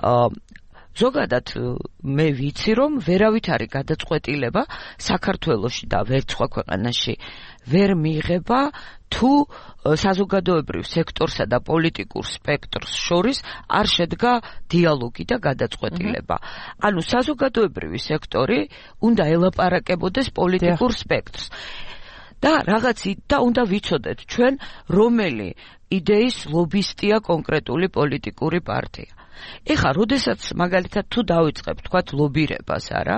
ზოგადად მე ვიცი, რომ ვერავით არის გადაწყვეტილება საქართველოში და ვერც სხვა ქვეყანაში ვერ მიიღება, თუ საზოგადოებრივ სექტორსა და პოლიტიკურ სპექტრს შორის არ შედგა დიალოგი და გადაწყვეტილება. ანუ საზოგადოებრივი სექტორი უნდა ელაპარაკებოდეს პოლიტიკურ სპექტრს. და და უნდა ვიცოდეთ ჩვენ, რომელი იდეის ლობისტია კონკრეტული პოლიტიკური პარტია. ეხლა, როდესაც მაგალითად თუ დავიწყებ, თქვათ, ლობირებას, არა?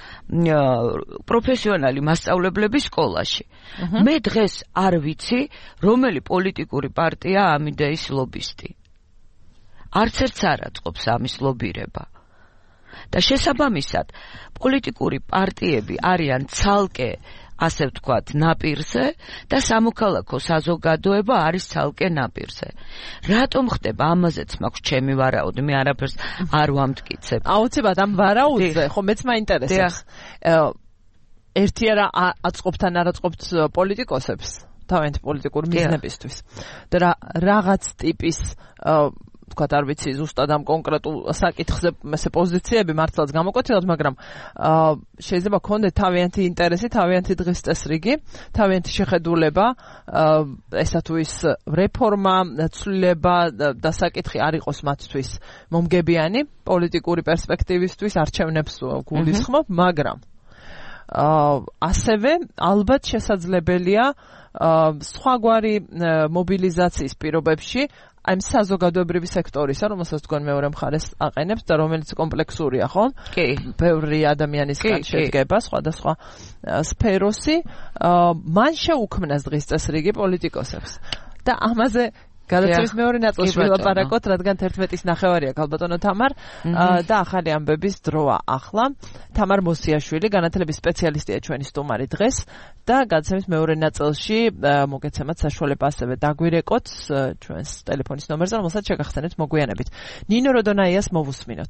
პროფესიონალი მასწავლებლების სკოლაში. მე დღეს არ ვიცი, რომელი პოლიტიკური პარტია ამ იდეის ლობისტი. არც ერთს არ აწყობს ამის ლობირება. და შესაბამისად, პოლიტიკური პარტიები არიან ცალკე, ასე ვთქვათ, ნაპირზე და სამოქალაქო საზოგადოება არის ცალკე ნაპირზე. რატომ ხდება? ამაზეც მაქვს ჩემი ვარაუდი, მე არაფერს არ ვამტკიცებ. აუცილებლად ამ ვარაუდზე, ხო, მეც მაინტერესებს. ერთი არა აწყობთ ან არ აწყობთ პოლიტიკოსებს? თავიანთი პოლიტიკური მიზნებისთვის და რაღაც ტიპის თქვა არ ვიცი ზუსტად ამ კონკრეტულ საკითხზე ესე პოზიციები მართლაც გამოკვეთილად, მაგრამ შეიძლება ქონდეთ თავიანთი ინტერესი, თავიანთი დღის წესრიგი, თავიანთი შეხედულება, ესა თუ ის რეფორმა, ცვლილება და საკითხი არ იყოს მათთვის მომგებიანი პოლიტიკური პერსპექტივისთვის, არჩევნებს გულისხმობ, მაგრამ ასევე ალბათ შესაძლებელია სხვაგვარი მობილიზაციის პირობებში აი საზოგადოებრივი სექტორისა, რომელსაც თქვენ მეორე მხარეს აყენებთ და რომელიც კომპლექსურია, ხო? კი. ბევრი ადამიანისგან შედგება, სხვადასხვა სფეროსი, მან შეუქმნას დღის წესრიგი პოლიტიკოსებს. და ამაზე გადაცემის მეორე ნაწილში ვილაპარაკოთ, რადგან 11-ის ნახევარია ქალბატონო თამარ და ახალი ამბების დროა ახლა. თამარ მოსიაშვილი, განათლების სპეციალისტია ჩვენი სტუმარი დღეს და გადაცემის მეორე ნაწილში მოგეცემათ საშუალება ასევე დაგვირეკოთ ჩვენს ტელეფონის ნომერზე, რომელსაც შეგახსენებთ მოგვიანებით. ნინო როდონაიას მოვუსმინოთ.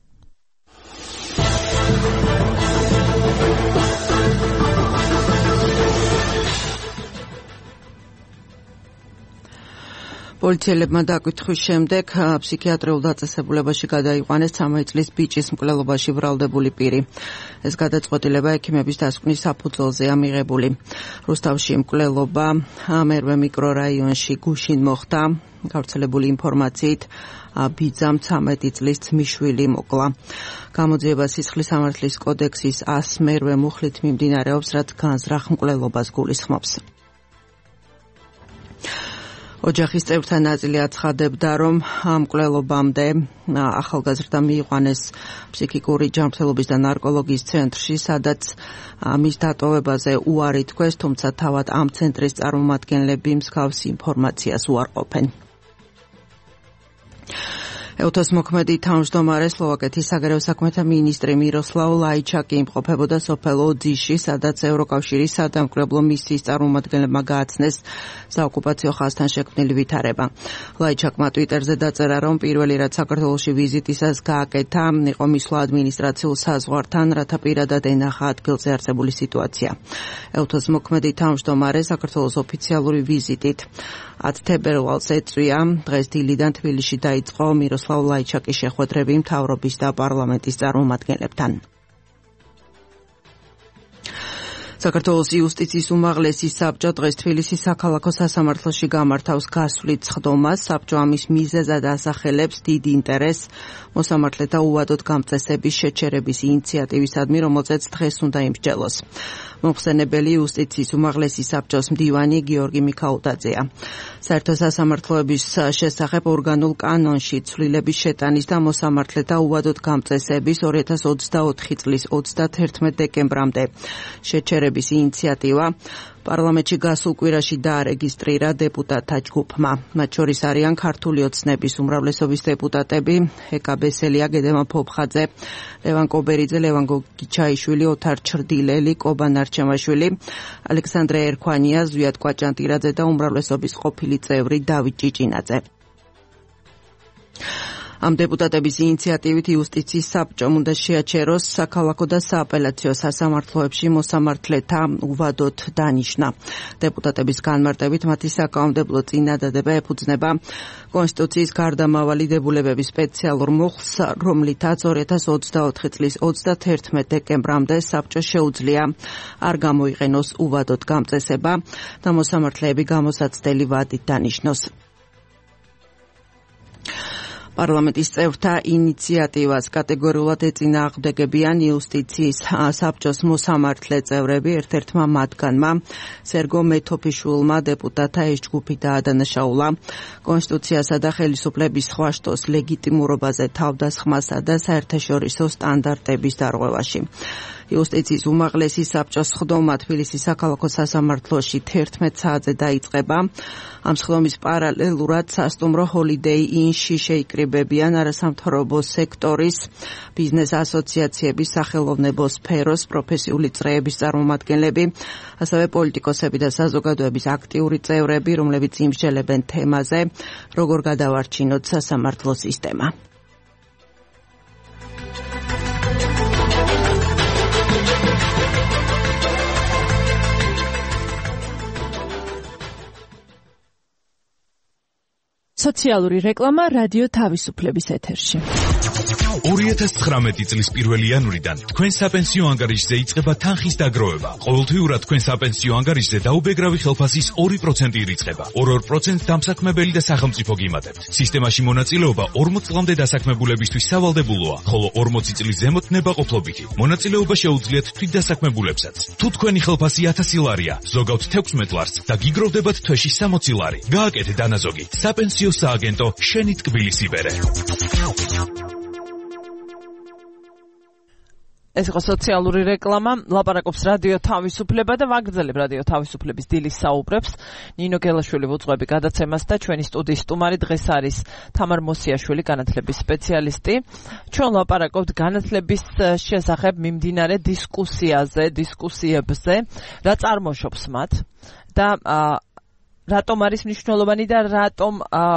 პოლიციელებმა დაკითხვის შემდეგ ფსიქიატრიულ დაწესებულებაში გადაიყვანეს 13 წლის ბიჭის მკვლელობაში ბრალდებული პირი. ეს გადაწყვეტილება ექიმების დასკვნის საფუძველზეა მიღებული. რუსთავში მკვლელობა მერვე მიკრორაიონში გუშინ მოხდა. გავრცელებული ინფორმაციით ბიძამ 13 წლის ძმისშვილი მოკლა. გამოძიება სისხლის სამართლის კოდექსის 100 მერვე მუხლით მიმდინარეობს, რაც განზრახ მკვლელობას გულისხმობს. ოჯახის წევრთა ნაწილი აცხადებდა, რომ ამ მკვლელობამდე ახალგაზრდა მიიყვანეს ფსიქიკური ჯანმრთელობის და ნარკოლოგიის ცენტრში, სადაც მის დატოვებაზე უარი თქვეს, თუმცა თავად ამ ცენტრის წარმომადგენლები მსგავს ინფორმაციას უარყოფენ. ევთოს მოქმედი თავმჯდომარე სლოვაკეთის საგარეო საქმეთა მინისტრი მიროსლავ ლაიჩაკი იმყოფებოდა სოფელ ოძიში, სადაც ევროკავშირის სადამკვირვებლო მისიის წარმომადგენლებმა გააცნეს საოკუპაციო ხაზთან შექმნილი ვითარება. ლაიჩაკმა ტვიტერზე დაწერა, რომ პირველი რაც საქართველოში ვიზიტისას გააკეთა, იყო მისვლა ადმინისტრაციულ საზღვართან, რათა პირადად ენახა ადგილზე არსებული სიტუაცია. ევთოს მოქმედი თავმჯდომარე საქართველოს ოფიციალური ვიზიტით 10 თებერვალს ეწვია. დღეს დილიდან თბილისში დაიწყო მიროსლავ ლაიჩაკის შეხვედრები მთავრობის და პარლამენტის წარმომადგენლებთან. საქართველოს იუსტიციის უმაღლესი საბჭო დღეს თბილისის საქალაქო სასამართლოში გამართავს გასვლით სხდომას. საბჭო ამის მიზეზად ასახელებს დიდ ინტერესს მოსამართლეთა უვადოდ გამწესების შეჩერების ინიციატივისადმი, რომელზეც დღეს უნდა იმსჯელოს. მომხსენებელი იუსტიციის უმაღლესი საბჭოს მდივანი გიორგი მიქაუტაძეა. საერთო სასამართლოების შესახებ ორგანულ კანონში ცვლილების შეტანის და მოსამართლეთა უვადოდ გამწესების 2024 წლის 31 დეკემბრამდე შეჩერების ინიციატივა პარლამენტში გასულ კვირაში დაარეგისტრირა დეპუტატთა ჯგუფმა. მათ შორის არიან ქართული ოცნების უმრავლესობის დეპუტატები ეკა ბესელია, გედემა ფოფხაძე, ლევან კობერიძე, ლევან გიჩაიშვილი, ოთარ ჩრდილელი, კობა ნარჩემაშვილი, ალექსანდრე ერქვანია, ზვიად კვაჭანტირაძე და უმრავლესობის ყოფილი წევრი დავით ჭიჭინაძე. ამ დეპუტატების ინიციატივით იუსტიციის საბჭომ უნდა შეაჩეროს საქალაქო და სააპელაციო სასამართლოებში მოსამართლეთა უვადოდ დანიშნა. დეპუტატების განმარტებით მათი საკანონმდებლო წინადადება ეფუძნება კონსტიტუციის გარდამავალი დებულებების სპეციალურ მუხლს, რომლითაც 2024 წლის 31 დეკემბრამდე საბჭოს შეუძლია არ გამოიყენოს უვადოდ გამწესება და მოსამართლეები გამოსაცდელი ვადით დანიშნოს. პარლამენტის წევრთა ინიციატივას კატეგორიულად ეწინააღმდეგებიან იუსტიციის საბჭოს მოსამართლე წევრები. ერთ-ერთმა მათგანმა სერგო მეთოფიშვილმა დეპუტატთა ეს ჯგუფი დაადანაშაულა კონსტიტუციასა და ხელისუფლების სხვა შტოს ლეგიტიმურობაზე თავდასხმასა და საერთაშორისო სტანდარტების დარღვევაში. იუსტიციის უმაღლესი საბჭოს სხდომა თბილისის საქალაქო სასამართლოში 11 საათზე დაიწყება. ამ სხდომის პარალელურად სასტუმრო ჰოლიდეი ინში შეიკრიბებიან არასამთავრობო სექტორის, ბიზნეს ასოციაციების, სახელოვნებო სფეროს, პროფესიული წრეების წარმომადგენლები, ასევე პოლიტიკოსები და საზოგადოების აქტიური წევრები, რომლებიც იმსჯელებენ თემაზე, როგორ გადავარჩინოთ სასამართლო სისტემა. სოციალური რეკლამა რადიო თავისუფლების ეთერში. 2019 წლის 1 იანვრიდან თქვენ საპენსიო ანგარიშზე იწყება თანხის დაგროვება. ყოველთვიურად თქვენ საპენსიო ანგარიშზე დაუბეგრავი ხელფასის 2% ირიცხება. 2% დამსაქმებელი და სახელმწიფო გიმატებთ. სისტემაში მონაწილეობა 40 წლამდე დასაქმებულებისთვის სავალდებულოა, ხოლო 40 წლის ზემოთ ნებაყოფლობითი. მონაწილეობა შეუძლიათ თვითდასაქმებულებსაც. თუ თქვენი ხელფასი 1000 ლარია, ზოგავთ 16 ლარს და გიგროვდებათ თვეში 60 ლარი. გააკეთე დანაზოგი. საპენსიო სააგენტო შენი ტკბილის იბერე. ეს იყო სოციალური რეკლამა, ლაპარაკობს რადიო თავისუფლება და ვაგრძელებ რადიო თავისუფლების დილის საუბრებს. ნინო გელაშვილი ვუძღვები გადაცემას და ჩვენი სტუდიის სტუმარი დღეს არის თამარ მოსიაშვილი, განათლების სპეციალისტი. ჩვენ ლაპარაკობთ განათლების შესახებ მიმდინარე დისკუსიებზე, რა წარმოშობს მათ და რატომ არის მნიშვნელოვანი და რატომ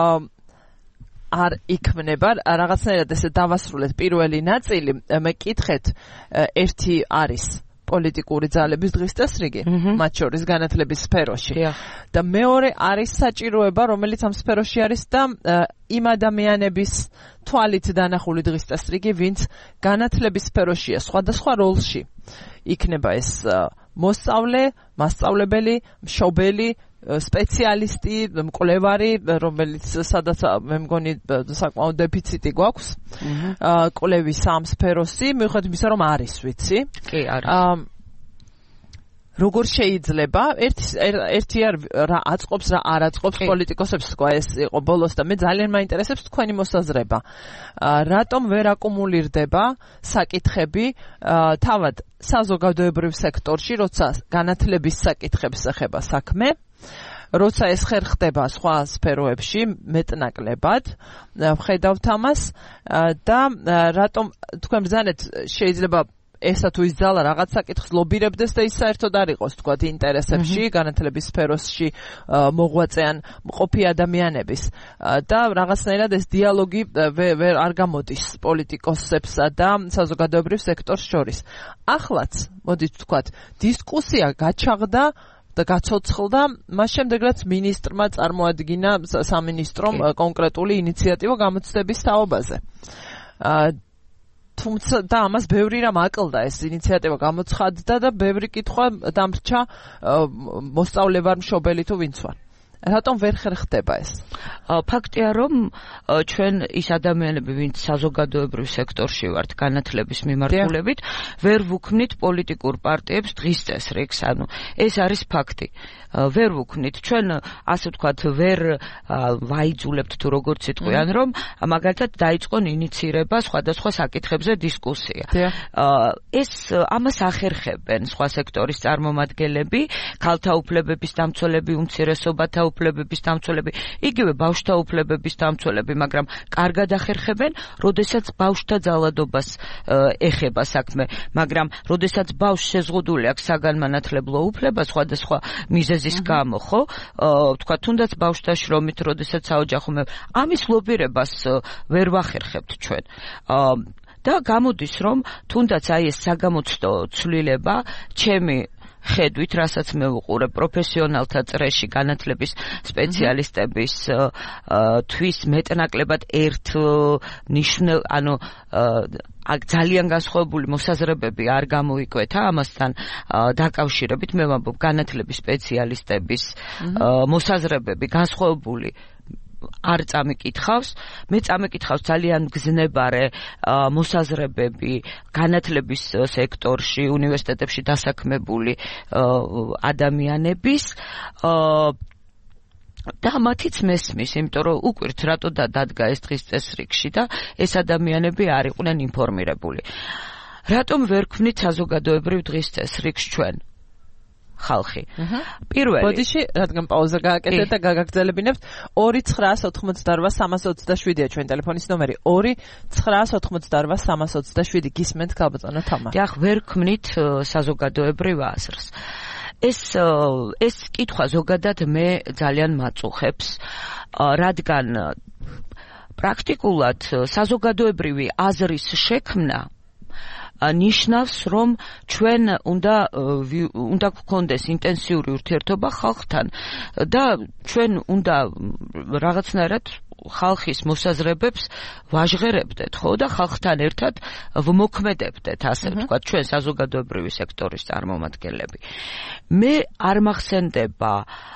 არ იქმნება რაღაცნაირად ესე დავასრულეთ პირველი ნაწილი. მე კითხეთ, ერთი არის პოლიტიკური ძალების დღის წესრიგი, მათ შორის განათლების სფეროში. და მეორე არის საჭიროება, რომელიც ამ სფეროში არის და იმ ადამიანების თვალით დანახული დღის წესრიგი, ვინც განათლების სფეროშია სხვადასხვა როლში. იქნება ეს მოსწავლე, მასწავლებელი, მშობელი, სპეციალისტი, მკვლევარი, რომელიც სადაც მე მგონი საკმაოდ დეფიციტი გვაქვს. კვლევის ამ სფეროსი, მიუხედავად იმისა, რომ არის, ვიცი. კი, არის. როგორ შეიძლება ერთი რა აწყობს, რა არ აწყობს პოლიტიკოსებს, თქვა ეს იყო ბოლოს და მე ძალიან მაინტერესებს თქვენი მოსაზრება. რატომ ვერ აკუმულირდება საკითხები თავად საზოგადოებრივ სექტორში, როცა განათლების საკითხებს ეხება საქმე, როცა ეს ხერხდება სხვა სფეროებში მეტნაკლებად, ვხედავთ ამას და რატომ თქვენ ბრძანეთ შეიძლება ესა თუ ის ძალა რაღაც საკითხს ლობირებდეს და ის საერთოდ არ იყოს თქვა ინტერესებში, განათლების სფეროში მოღვაწეან მყოფი ადამიანების და რაღაცნაირად ეს დიალოგი ვერ არ გამოდის პოლიტიკოსებსა და საზოგადოებრივ სექტორს შორის. ახლაც, მოდით ვთქვათ, დისკუსია გაჩაღდა და გაცოცხლდა, მას შემდეგ რაც მინისტრმა წარმოადგინა სამინისტრომ კონკრეტული ინიციატივა გამოცდების თაობაზე. თუმცა და ამას ბევრი რამ აკლდა ეს ინიციატივა გამოცხადდა და ბევრი კითხვა დამრჩა მოსწავლე ვარ, მშობელი თუ ვინც ვარ. რატომ ვერ ხერხდება ეს? ფაქტია, რომ ჩვენ ის ადამიანები, ვინც საზოგადოებრივ სექტორში ვართ განათლების მიმართულებით, ვერ ვუქმნით პოლიტიკურ პარტიებს დღის წესრიგს, ანუ ეს არის ფაქტი. ვერ ვუქმნით. ჩვენ ასე ვთქვათ, ვერ ვაიძულებთ თუ როგორც იტყვიან, რომ მაგალითად დაიწყონ ინიცირება სხვადასხვა საკითხებზე დისკუსია. ეს ამას ახერხებენ სხვა სექტორის წარმომადგენლები, ქალთა უფლებების დამცველები, უმცირესობათა უფლებების დამცველები, იგივე ბავშვთა უფლებების დამცველები, მაგრამ კარგად ახერხებენ, როდესაც ბავშვთა ძალადობას ეხება საქმე, მაგრამ როდესაც ბავშვს შეზღუდული აქვს საგანმანათლებლო უფლება სხვადასხვა მიზეზის გამო, ხო? თქვა, თუნდაც ბავშვთა შრომით, როდესაც საოჯახო ამის ლობირებას ვერ ვახერხებთ ჩვენ. და გამოდის, რომ თუნდაც აი ეს საგამოცდო ცვლილება ჩემი ხედვით, რასაც მე ვუყურებ პროფესიონალთა წრეში განათლების სპეციალისტების თვის მეტნაკლებად ანუ ძალიან განსხვავებული მოსაზრებები არ გამოიკვეთა ამასთან დაკავშირებით. მე ვამბობ, განათლების სპეციალისტების მოსაზრებები განსხვავებული არ წამიკითხავს, მე წამიკითხავს ძალიან მგზნებარე მოსაზრებები განათლების სექტორში, უნივერსიტეტებში დასაქმებული ადამიანების და მათიც მესმის, იმიტომ რომ უკვირთ რატო დადგა ეს დღის წესრიგში და ეს ადამიანები არ იყვნენ ინფორმირებული. რატომ ვერ ქმნით საზოგადოებრივ დღის წესრიგს ჩვენ? ხალხი. პირველი. ბოდიში, რადგან პაუზა გააკეთეთ და გაგაგრძელებინებთ, 2-988-327-ია ჩვენი ტელეფონის ნომერი. 2-988-327 გისმენთ ქალბატონო თამარ. დიახ, ვერ ქმნით საზოგადოებრივ აზრს. ეს კითხვა ზოგადად მე ძალიან მაწუხებს, რადგან პრაქტიკულად საზოგადოებრივი აზრის შექმნა ნიშნავს, რომ ჩვენ უნდა გქონდეს ინტენსიური ურთიერთობა ხალხთან და ჩვენ უნდა რაღაცნაირად ხალხის მოსაზრებებს ვაჟღერებდეთ, ხო და ხალხთან ერთად ვმოქმედებდეთ, ასე ვთქვათ, ჩვენ საზოგადოებრივი სექტორის წარმომადგენლები. მე არ მახსენდება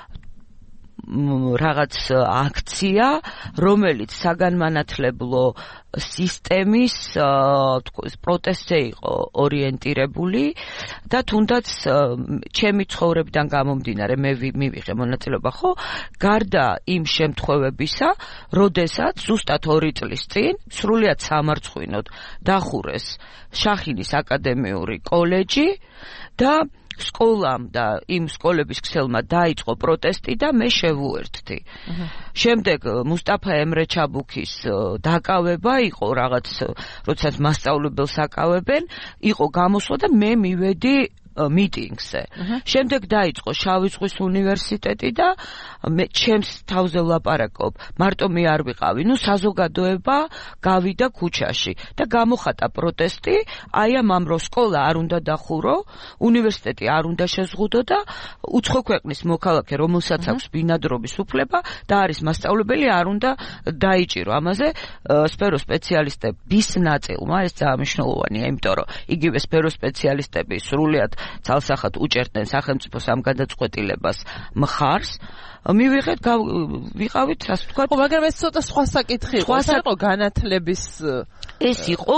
რაღაც აქცია, რომელიც საგანმანათლებლო სისტემის პროტესტზე იყო ორიენტირებული და თუნდაც ჩემი ცხოვრებიდან გამომდინარე მე მივიღე მონაწილეობა, ხო? გარდა იმ შემთხვევებისა, როდესაც ზუსტად 2 წლის წინ სრულიად სამარცხვინოდ დახურეს შახინის აკადემიური კოლეჯი და სკოლამ და იმ სკოლების ქსელმა დაიწყო პროტესტი და მე შევუერთდი. შემდეგ მუსტაფა ემრე ჩაბუქის დაკავება იყო რაღაც, როდესაც მასწავლებელს აკავებენ, იყო გამოსვლა და მე მივედი მიტინგზე. შემდეგ დაიწყო შავი ზღვის უნივერსიტეტი და მე ჩემს თავზე ვლაპარაკობ. მარტო მე არ ვიყავი, საზოგადოება გავიდა ქუჩაში და გამოხატა პროტესტი, აი ამ რო სკოლა არ უნდა დახურო, უნივერსიტეტი არ უნდა შეზღუდო და უცხო ქვეყნის მოქალაქე, რომელსაც აქვს ბინადრობის უფლება და არის მასწავლებელი, არ უნდა დაიჭირო. ამაზე სფერო სპეციალისტების ნაწილმა ეს ძალიან მნიშვნელოვანია, იმიტომ რომ იგივე სფერო სპეციალისტები სრულიად ცალსახად უჭერდნენ სახელმწიფო სამგადაწყვეტილებას მხარს. ვიყავით, ასე ვთქვათ. ხო, მაგრამ ეს ცოტა სხვა საკითხი იყო. ეს იყო განათლების ეს იყო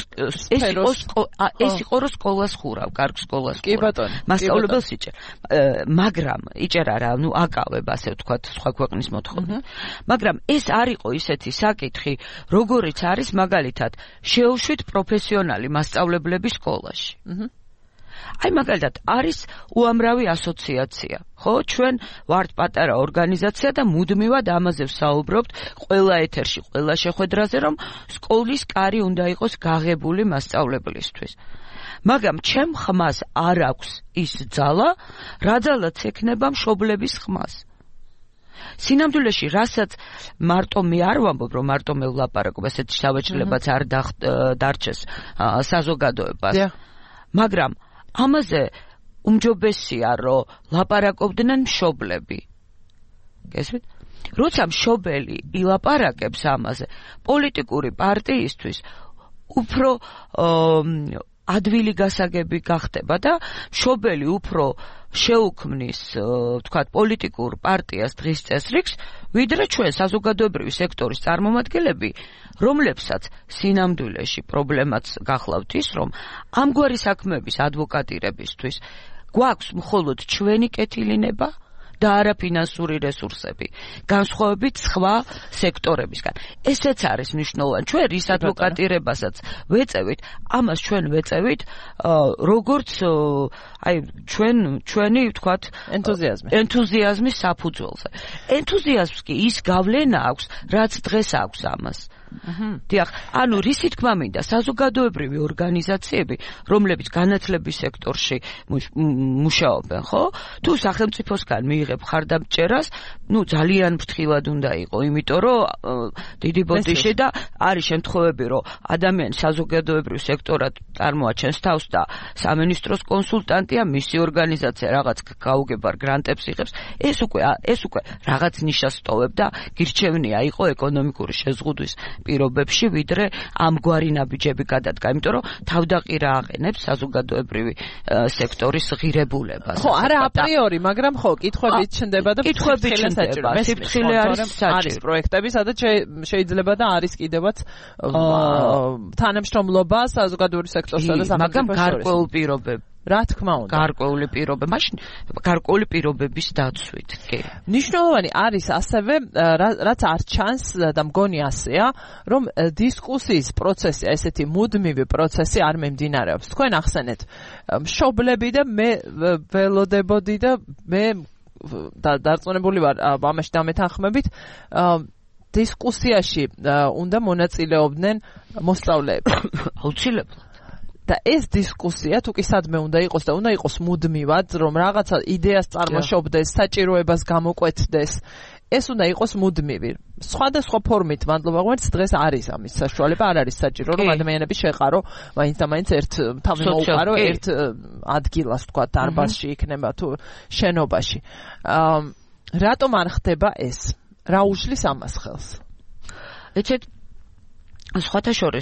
რომ სკოლას ხურავ, კარგ სკოლას ხურავ. კი ბატონო. მასწავლებელს იჭერ. მაგრამ იჭერა რა, აკავებ, ასე ვთქვათ, სხვა ქვეყნის მოთხოვნით. მაგრამ ეს არ იყო ისეთი საკითხი, როგორიც არის მაგალითად შეუშვით პროფესიონალი მასწავლებლები სკოლაში. აი მაგალითად არის უამრავი ასოციაცია, ხო? ჩვენ ვართ პატარა ორგანიზაცია და მუდმივად ამაზე ვსაუბრობთ ყველა ეთერში, ყველა შეხვედრაზე, რომ სკოლის კარი უნდა იყოს გაღებული მასწავლებლისთვის. მაგრამ ჩემ ხმას არ აქვს ის ძალა, რა ძალაც ექნება მშობლების ხმას. სინამდვილეში, რასაც მარტო მე არ ვამბობ, რომ მარტო მე ვლაპარაკობ, ესეთი შავაჭრილებაც არ დარჩეს საზოგადოებას. მაგრამ ამაზე უმჯობესია, რომ ლაპარაკობდნენ მშობლები. გესმით? როცა მშობელი ილაპარაკებს ამაზე, პოლიტიკური პარტიისთვის უფრო ადვილი გასაგები გახდება და მშობელი უფრო შეუქმნის, ვთქვათ, პოლიტიკურ პარტიას დღის წესრიგს, ვიდრე ჩვენ საზოგადოებრივი სექტორის წარმომადგენლები, რომლებსაც სინამდვილეში პრობლემაც გახლავთ ის, რომ ამგვარი საქმეების ადვოკატირებისთვის გვაქვს მხოლოდ ჩვენი კეთილინება და არა ფინანსური რესურსები, განსხვავებით სხვა სექტორებისგან. ესეც არის მნიშვნელოვანი. ჩვენ რის ადვოკატირებასაც ვეწევით, ამას ჩვენ ვეწევით როგორც აი ჩვენი ვთქვათ ენთუზიაზმის საფუძველზე. ენთუზიაზმს კი ის გავლენა აქვს, რაც დღეს აქვს ამას. დიახ, ანუ რისი თქმა მინდა, საზოგადოებრივი ორგანიზაციები, რომლებიც განათლების სექტორში მუშაობენ, ხო? თუ სახელმწიფოსგან მიიღებ ხარდამჭერას, ძალიან ფრთხილად უნდა იყო, იმიტომ რომ დიდი ბოდიში და არის შემთხვევები, რომ ადამიანი საზოგადოებრივ სექტორად წარმოაჩენს თავს და სამინისტროს კონსულტანტია, მისი ორგანიზაცია რაღაც გაუგებარ გრანტებს იღებს, ეს უკვე რაღაც ნიშას ტოვებ და გირჩევნია იყო ეკონომიკური შეზღუდვის პირობებში, ვიდრე ამგვარი ნაბიჯები გადადგა, იმიტომ რომ თავდაყირა აყენებს საზოგადოებრივი სექტორის ღირებულებას. ხო, არა აპრიორი, მაგრამ ხო, კითხვები ჩნდება და კითხვები ჩნდება. სიფრთხილე არის საჭირო. არის პროექტები, სადაც შეიძლება და არის კიდევაც თანამშრომლობა საზოგადოებრივ სექტორსა და სახელმწიფოს მაგრამ გარკვეულ პირობებში. რა თქმა უნდა. გარკვეული პირობები, მაშინ გარკვეული პირობების დაცვით, კი. მნიშვნელოვანი არის ასევე, რაც არ ჩანს და მგონი ასეა, რომ დისკუსიის პროცესი, ესეთი მუდმივი პროცესი არ მიმდინარეობს. თქვენ ახსენეთ, მშობლები და მე ველოდებოდი და მე დარწმუნებული ვარ ამაში დამეთანხმებით, დისკუსიაში უნდა მონაწილეობდნენ მოსწავლეები. აუცილებლად. და ეს დისკუსია თუ კი სადმე უნდა იყოს და უნდა იყოს მუდმივად, რომ რაღაცა იდეას წარმოშობდეს, საჭიროებას გამოკვეთდეს, ეს უნდა იყოს მუდმივი. სხვადასხვა ფორმით, მადლობა ღმერთს, დღეს არის ამის საშუალება, არ არის საჭირო, რომ ადამიანები შეყარო, მაინც და მაინც ერთ თავი მოუყარო, ერთ ადგილას, თქვა, დარბაზში იქნება თუ შენობაში. რატომ არ ხდება ეს? რა უშლის ამას ხელს? ეცეთ სხვათა შორის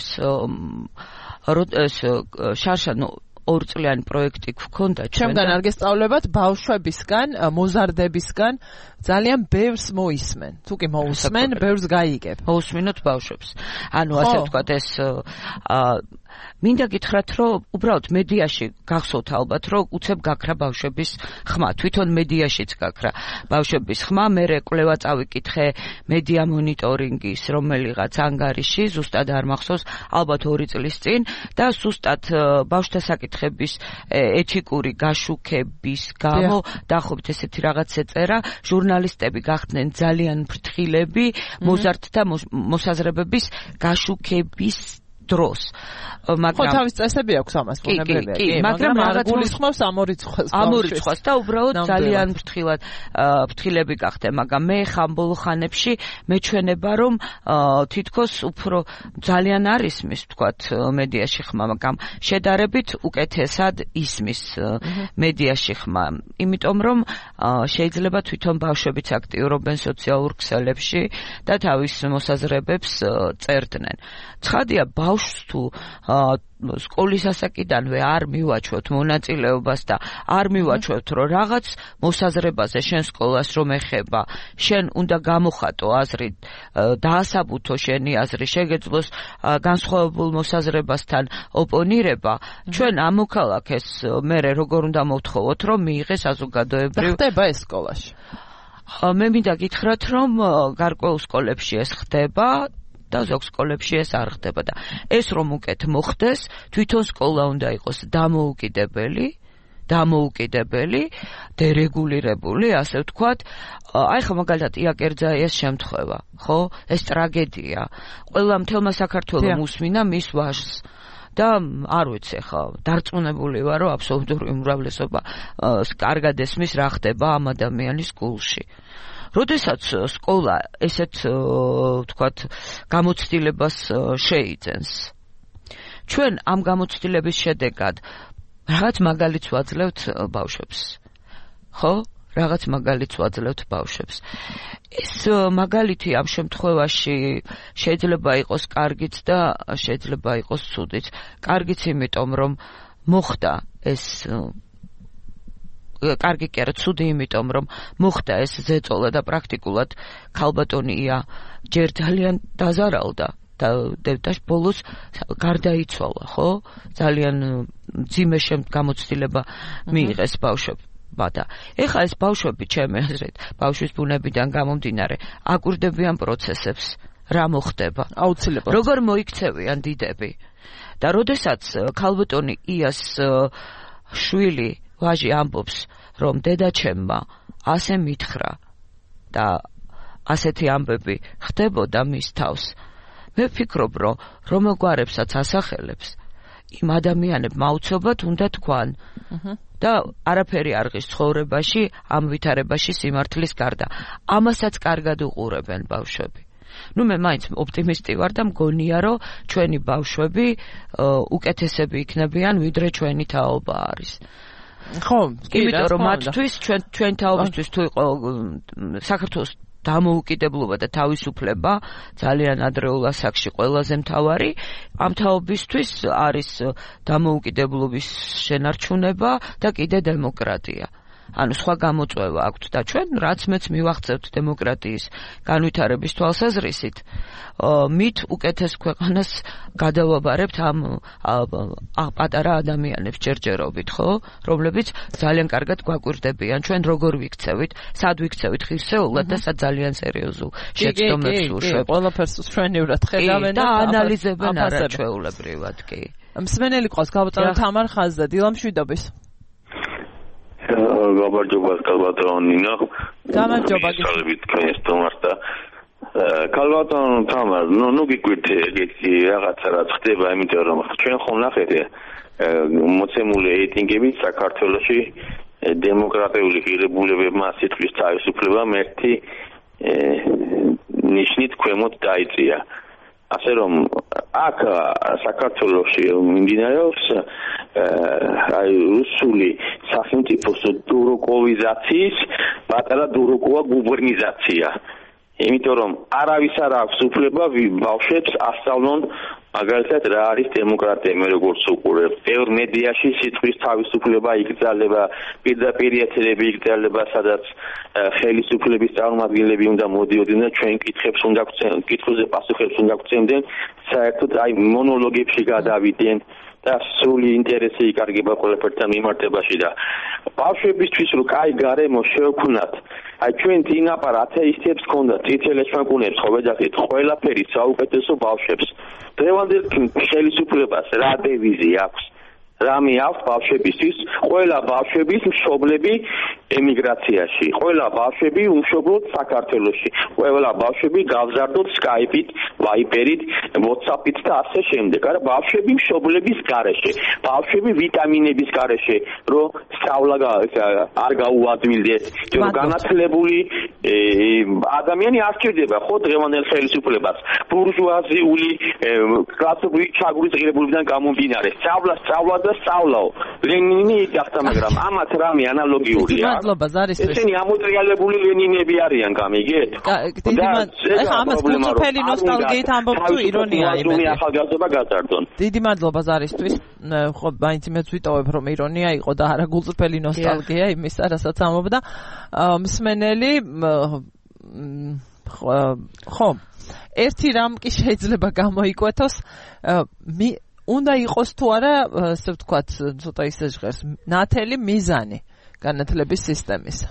შარშან 2 წლიანი პროექტი გქონდა ჩვენგან არ გესწავლებათ ბავშვებისგან, მოზარდებისგან ძალიან ბევრს მოისმენ. თუ კი მოусმენ, ბევრს გაიგებ. მოусმინოთ ბავშვებს. ანუ ასე ვთქვათ ეს მინდა გითხრათ, რომ უბრალოდ მედიაში გახსოვთ ალბათ, რომ უცებ გაქრა ბავშვების ხმა, თვითონ მედიაშიც გაქრა ბავშვების ხმა, მე კვლევა წავიკითხე მედია მონიტორინგის რომელიღაც ანგარიში, ზუსტად არ მახსოვს, ალბათ 2 წლის წინ და ზუსტად ბავშვთა საკითხების ეთიკური გაშუქების გამო დაახლოებით ესეთი რაღაც ეწერა, ჟურნალისტები გახდნენ ძალიან ფრთხილები მოზარდთა მოსაზრებების გაშუქების დროს. მაგრამ თავის წესები აქვს ამას ბუნებრივია. კი, მაგრამ რაღაც გულისხმობს ამორიცხავს და უბრალოდ ძალიან ფრთხილები გახდნენ, მაგრამ მე ხამბოლო ხანებში მეჩვენება, რომ თითქოს უფრო ძალიან არ ისმის, ვთქვათ, მედიაში ხმა, მაგრამ შედარებით უკეთესად ისმის მედიაში ხმა. იმიტომ რომ შეიძლება თვითონ ბავშვებიც აქტიურობენ სოციალურ ქსელებში და თავის მოსაზრებებს წერდნენ. ცხადია, ბავშვს თუ სკოლის ასაკიდანვე არ მივაჩვევთ მონაწილეობას და არ მივაჩვევთ, რომ რაღაც მოსაზრებაზე შენ სკოლას რომ ეხება, შენ უნდა გამოხატო აზრი, დაასაბუთო შენი აზრი, შეგეძლოს განსხვავებულ მოსაზრებასთან ოპონირება, ჩვენ ამ მოქალაქეს მერე როგორ უნდა მოვთხოვოთ, რომ მიიღეს საზოგადოებრივ. ხდება ეს სკოლაში? მე მინდა გითხრათ, რომ გარკვეულ სკოლებში ეს ხდება და ზოგ სკოლებში ეს არ ხდება და ეს რომ უკეთ მოხდეს, თვითონ სკოლა უნდა იყოს დამოუკიდებელი, დერეგულირებული, ასე ვთქვათ. აი ხა მაგალითად იაკერძაიას შემთხვევა, ხო? ეს ტრაგედია. ყველა მთელმა საქართველოს უსმინა მის ვაჟს. და არ ვიცი ხა, დარწმუნებული ვარ, რომ აბსოლუტური უმრავლესობა კარგად ესმის რა ხდება ამ ადამიანის გულში. როდესაც სკოლა ესეთ ვთქვათ გამოცდილებას შეიძენს, ჩვენ ამ გამოცდილების შედეგად რაღაც მაგალითს ვაძლევთ ბავშვებს. ხო? რაღაც მაგალითს ვაძლევთ ბავშვებს. ეს მაგალითი ამ შემთხვევაში შეიძლება იყოს კარგიც და შეიძლება იყოს ცუდიც. კარგიც იმიტომ, რომ მოხდა ეს კარგი კი არა, ცუდი იმიტომ, რომ მოხდა ეს ზეწოლა და პრაქტიკულად ქალბატონია ჯერ ძალიან დაზარალდა და ბოლოს გარდაიცვალა, ხო? ძალიან მძიმე გამოცდილება მიიღეს ბავშვებმა და ეხლა ეს ბავშვები, ჩემი აზრით, ბავშვის ბუნებიდან გამომდინარე, აკვირდებიან პროცესებს, რა მოხდება. აუცილებლად. როგორ მოიქცევიან დიდები. და როდესაც ქალბატონი იას შვილი ვაჟი ამბობს, რომ დედაჩემმა ასე მითხრა და ასეთი ამბები ხდებოდა მის თავს. მე ვფიქრობ, რომ რომელგვარებსაც ასახელებს, იმ ადამიანებმა აუცილებლად უნდა თქვან და არაფერი არ ღირს ცხოვრებაში, ამ ვითარებაში სიმართლის გარდა. ამასაც კარგად უყურებენ ბავშვები. მე მაინც ოპტიმისტი ვარ და მგონია, რომ ჩვენი ბავშვები უკეთესები იქნებიან, ვიდრე ჩვენი თაობა არის. ხო, იმიტომ რომ მათთვის ჩვენ თაობისთვის თუ იყო საქართველოს დამოუკიდებლობა და თავისუფლება ძალიან ადრეულ ასაკში ყველაზე მთავარი, ამ თაობისთვის არის დამოუკიდებლობის შენარჩუნება და კიდე დემოკრატია. ანუ სხვა გამოწვევა აქვთ და ჩვენ რაც მეც მივახცევთ დემოკრატიის განვითარების თვალსაზრისით, მით უკეთეს ქვეყანას გადავაბარებთ ამ პატარა ადამიანებს ჯერჯერობით, ხო? რომლებიც ძალიან კარგად გვაკვირდებიან ჩვენ როგორ ვიქცევით, სად ვიქცევით ღირსეულად და სად ძალიან სერიოზულ შეცდომებს ვუშვებთ. ყველაფერს ჩვენივრად ხედავენ და ანალიზებენ არაჩვეულებრივად, კი. მსმენელი ყავს გაბატონო თამარ ხაზდა, დილამშვიდობის. გამარჯობა კალბატონინა. გამარჯობა. გისალებით თქვენს თომარს და კალბატონ თამარ, ნუ გიგვირთე ეგეთი რაღაცა რაც ხდება, იმიტომ რომ ჩვენ ხომ ნახეთ მოცემული რეიტინგები საქართველოში დემოკრატიული ღირებულებებმა სიტყვის თავისუფლებამ ერთი ნიშნით ქვემოთ დაიწია. ასე რომ აქ საქართველოში მიმდინარეობს აი რუსული სახელმწიფოს დუროკოვიზაციის პატარა დუროკოვა გუბერნიზაცია. იმიტომ რომ არავის არ აქვს უფლება ბავშვებს ასწავლონ მაგალითად რა არის დემოკრატია. მე როგორც უყურებ, ბევრ მედიაში სიტყვის თავისუფლება იკრძალება, პირდაპირ ეთერები იკრძალება, სადაც ხელისუფლების წარმომადგენლები უნდა მოდიოდნენ და ჩვენ კითხვებზე პასუხებს უნდა გვცემდნენ, საერთოდ აი მონოლოგებში გადავიდნენ და სრული ინტერესი იკარგება ყველაფერთან მიმართებაში და ბავშვებისთვის რომ კაი გარემო შევქმნათ, აი ჩვენ დინაპარ ათეისტებს ქონდათ, წითელ ეშმაკუნებს ხო ვეძახით, ყველაფერი საუკეთესო ბავშვებს. დღევანდელ ხელისუფლებას რა დევიზი აქვს? რამე აქვს ბავშვებისთვის? ყველა ბავშვების მშობლები ემიგრაციაში, ყველა ბავშვები უმშობლოდ საქართველოში, ყველა ბავშვები გავზარდოთ Skype-ით, Viber-ით, WhatsApp-ით და ასე შემდეგ. არა, ბავშვები მშობლების გარეშე, ბავშვები ვიტამინების გარეშე, რომ სწავლა არ გაუადვილდეს, რომ განათლებული ადამიანი არ სჭირდება ხო დღევანდელ ხელისუფლებას ბურჟუაზიული კლასობრივი ჩაგვრისღირებულებიდან გამომდინარე. სწავლა და სწავლაო. ლენინი გახდა, მაგრამ ამათ რამე ანალოგიურია. მადლობა ზარისთვის. ესენი ამოტრიალებული ლენინები არიან, გამიგეთ? ეხლა ამას კულტურფელი ნოსტალგიით ამბობ თუ ირონია იმედი. ახალგაზრდა გაზარდონ. დიდი მადლობა ზარისთვის. ხო, მაინც იმეც ვიტოვებ, რომ ირონია იყო და არა კულტურფელი ნოსტალგია იმისა, რასაც ამბობდა მსმენელი. ხო, ერთი რამ კი შეიძლება გამოიკვეთოს, უნდა იყოს თუ არა, ასე ვთქვათ, ცოტა ისე ჟღერს, ნათელი მიზანი განათლების სისტემისა.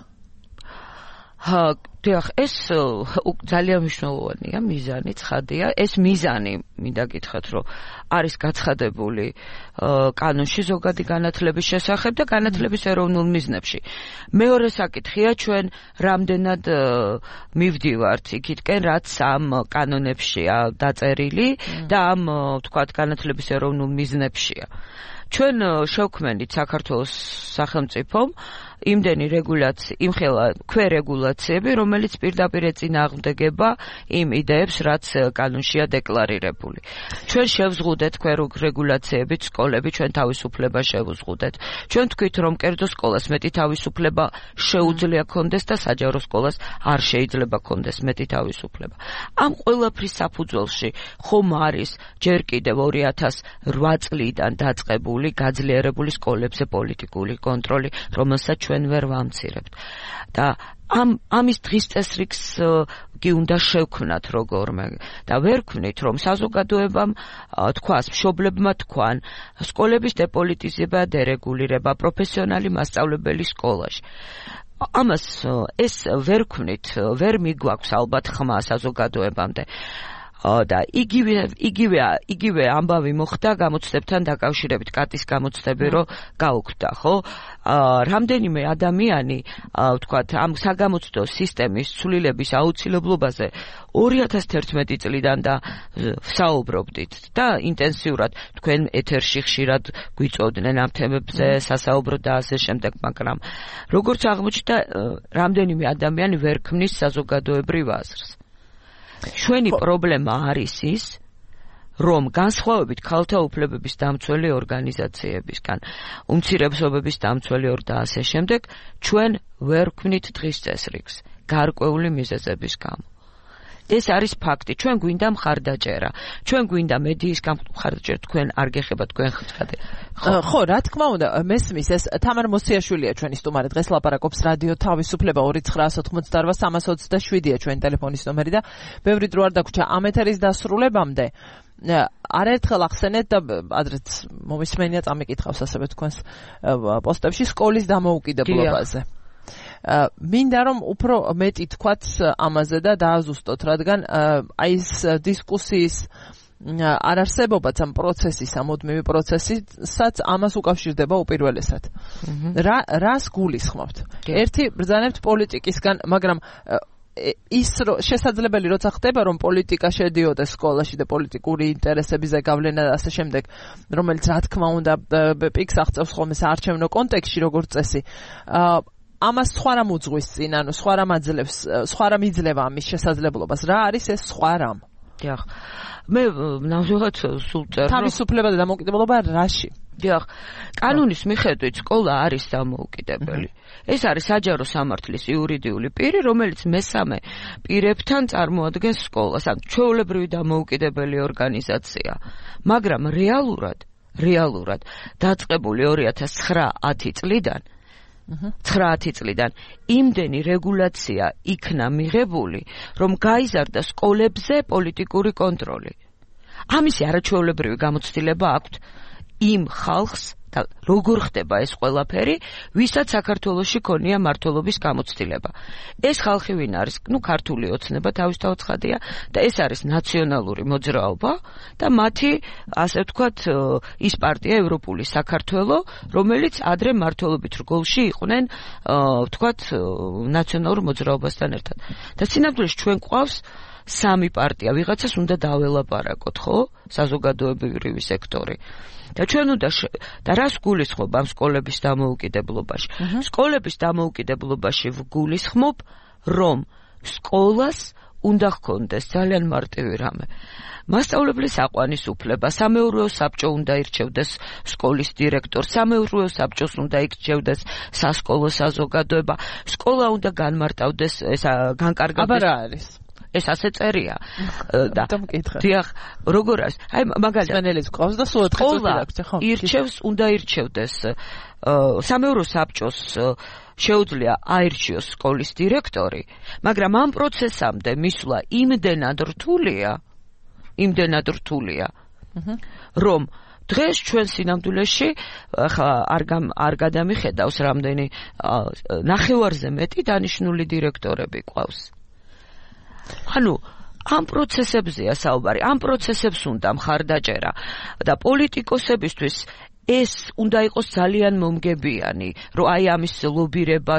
დიახ, ეს ძალიან მნიშვნელოვანია, მიზანი ცხადია. ეს მიზანი, მინდა გითხრათ, რომ არის გაცხადებული კანონში ზოგადი განათლების შესახებ და განათლების ეროვნულ მიზნებში. მეორე საკითხია, ჩვენ რამდენად მივდივართ იქითკენ, რაც ამ კანონებშია დაწერილი და ამ, ვთქვათ, განათლების ეროვნულ მიზნებშია. ჩვენ შევქმნით საქართველოს სახელმწიფომ იმდენი ქვერეგულაციები, რომელიც პირდაპირ ეწინააღმდეგება იმ იდეებს, რაც კანონშია დეკლარირებული. ჩვენ შევზღუდეთ ქვერეგულაციებით სკოლები, ჩვენ თავისუფლება შევზღუდეთ. ჩვენ თქვით, რომ კერძო სკოლას მეტი თავისუფლება შეუძლია კონდეს და საჯარო სკოლას არ შეიძლება კონდეს მეტი თავისუფლება. ამ ყველაფრის საფუძველში ხომ არის ჯერ კიდევ 2008 წლიდან დაწყებული გაძლიერებული სკოლებზე პოლიტიკური კონტროლი, რომელსაც ჩვენ ვერ ვამცირებთ. და ამის დღის წესრიგს კი უნდა შევქმნათ როგორმე და ვერ ვქვნით, რომ საზოგადოებამ თქვას, მშობლებმა თქვან, სკოლების დეპოლიტიზება, დერეგულირება, პროფესიონალი მასწავლებელი სკოლაში. ამას ეს ვერ ვქვნით, ვერ მიგვაქვს ალბათ ხმა საზოგადოებამდე. და იგივე ამბავი მოხდა გამოცდებთან დაკავშირებით, კატის გამოცდები რო გაუქმდა, ხო? რამდენიმე ადამიანი, ვთქვათ, ამ საგამოცდო სისტემის ცვლილების აუცილებლობაზე 2011 წლიდან და ვსაუბრობდით და ინტენსიურად თქვენ ეთერში ხშირად გვიწოდნენ ამ თემებზე სასაუბრო და ასე შემდეგ, მაგრამ როგორც აღმოჩნდა, რამდენიმე ადამიანი ვერ ქმნის საზოგადოებრივ აზრს. ჩვენი პრობლემა არის ის, რომ განსხვავებით ქალთა უფლებების დამცველი ორგანიზაციებისგან, უმცირესობების დამცველი და ასე შემდეგ, ჩვენ ვერ ვქმნით დღის წესრიგს, გარკვეული მიზეზების გამო. ეს არის ფაქტი. ჩვენ გვინდა მხარდაჭერა, ჩვენ გვინდა მედიის მხარდაჭერა, თქვენ არ გეხება თქვენ ხდება. ხო, რა თქმა უნდა, მესმის ეს თამარ მოსიაშვილია ჩვენი სტუმარი. დღეს ლაპარაკობს რადიო თავისუფლება 2988327-ია ჩვენი ტელეფონის ნომერი და ბევრი დრო არ დაგვრჩა ამ ეთერის დასრულებამდე. არაერთხელ ახსენეთ და ადრეც მომისმენია წამიკითხავს ასევე თქვენს პოსტებში სკოლის დამოუკიდებლობაზე. მინდა რომ უფრო მეტი თქვათ ამაზე და დააზუსტოთ, რადგან აი ეს დისკუსიის არარსებობაც ამ პროცესის, ამ მუდმივი პროცესისაც ამას უკავშირდება უპირველესად. რას გულისხმობთ? ერთი ბრძანებთ პოლიტიკისგან, მაგრამ ის შესაძლებელი როცა ხდება, რომ პოლიტიკა შედიოდეს სკოლაში და პოლიტიკური ინტერესების გავლენა და ასე შემდეგ, რომელიც რა თქმა უნდა პიკს აღწევს ხოლმე საარჩევნო კონტექსტში როგორც წესი. ამას სხვა რამ უძღვის წინ, ანუ სხვა რამ აძლევს, სხვა რამ იძლევა ამის შესაძლებლობას. რა არის ეს სხვა რამ? დიახ. მე ნამდვილად სულ წერო. თავისუფლება და დამოუკიდებლობა რაში? დიახ, კანონის მიხედვით სკოლა არის დამოუკიდებელი. ეს არის საჯარო სამართლის იურიდიული პირი, რომელიც მესამე პირებთან წარმოადგენს სკოლას, ან ჩვეულებრივი დამოუკიდებელი ორგანიზაცია. მაგრამ რეალურად დაწყებული 2009-10 წლიდან 9 წლიდან იმდენი რეგულაცია იქნა მიღებული, რომ გაიზარდა სკოლებზე პოლიტიკური კონტროლი. ამისი არაჩვეულებრივი გამოცდილება აქვთ იმ ხალხს და როგორ ხდება ეს ყველაფერი, ვისაც საქართველოში ქონია მმართველობის გამოცდილება. ეს ხალხი ვინ არის? ქართული ოცნება თავისთავად ცხადია და ეს არის ნაციონალური მოძრაობა და მათი, ასე ვთქვათ, ის პარტია ევროპული საქართველო, რომელიც ადრე მმართველობით რგოლში იყვნენ, ვთქვათ, ნაციონალურ მოძრაობასთან ერთად. და სინამდვილეში ჩვენ გვყავს სამი პარტია, ვიღაცას უნდა დაველაპარაკოთ, ხო? საზოგადოებრივი სექტორი. და ჩვენ უნდა და რას გულისხმობ ამ სკოლების დამოუკიდებლობაში? სკოლების დამოუკიდებლობაში ვგულისხმობ, რომ სკოლას უნდა ჰქონდეს ძალიან მარტივი რამე. მასწავლებლის აყვანის უფლება, სამეურვეო საბჭო უნდა ირჩევდეს სკოლის დირექტორს, სამეურვეო საბჭოს უნდა ირჩევდეს სასკოლო საზოგადოება, სკოლა უნდა განმარტავდეს, განკარგავდეს. აბა რა არის? ეს ასე წერია და დიახ, როგორ არის? აი მაგალითად, სვენელის ყავს და სულ 4 წუთი აქვს, ხო? უნდა ირჩევდეს სამეურვეო საბჭოს შეუძლია აირჩიოს სკოლის დირექტორი, მაგრამ ამ პროცესამდე მისვლა იმდენად რთულია, რომ დღეს ჩვენ სინამდვილეში ახლა არ გადამიხედავს რამდენი ნახევარზე მეტი დანიშნული დირექტორები ყავს. ანუ ამ პროცესებზეა საუბარი, ამ პროცესებს უნდა მხარდაჭერა და პოლიტიკოსებისთვის ეს უნდა იყოს ძალიან მომგებიანი, რომ აი ამის ლობირებას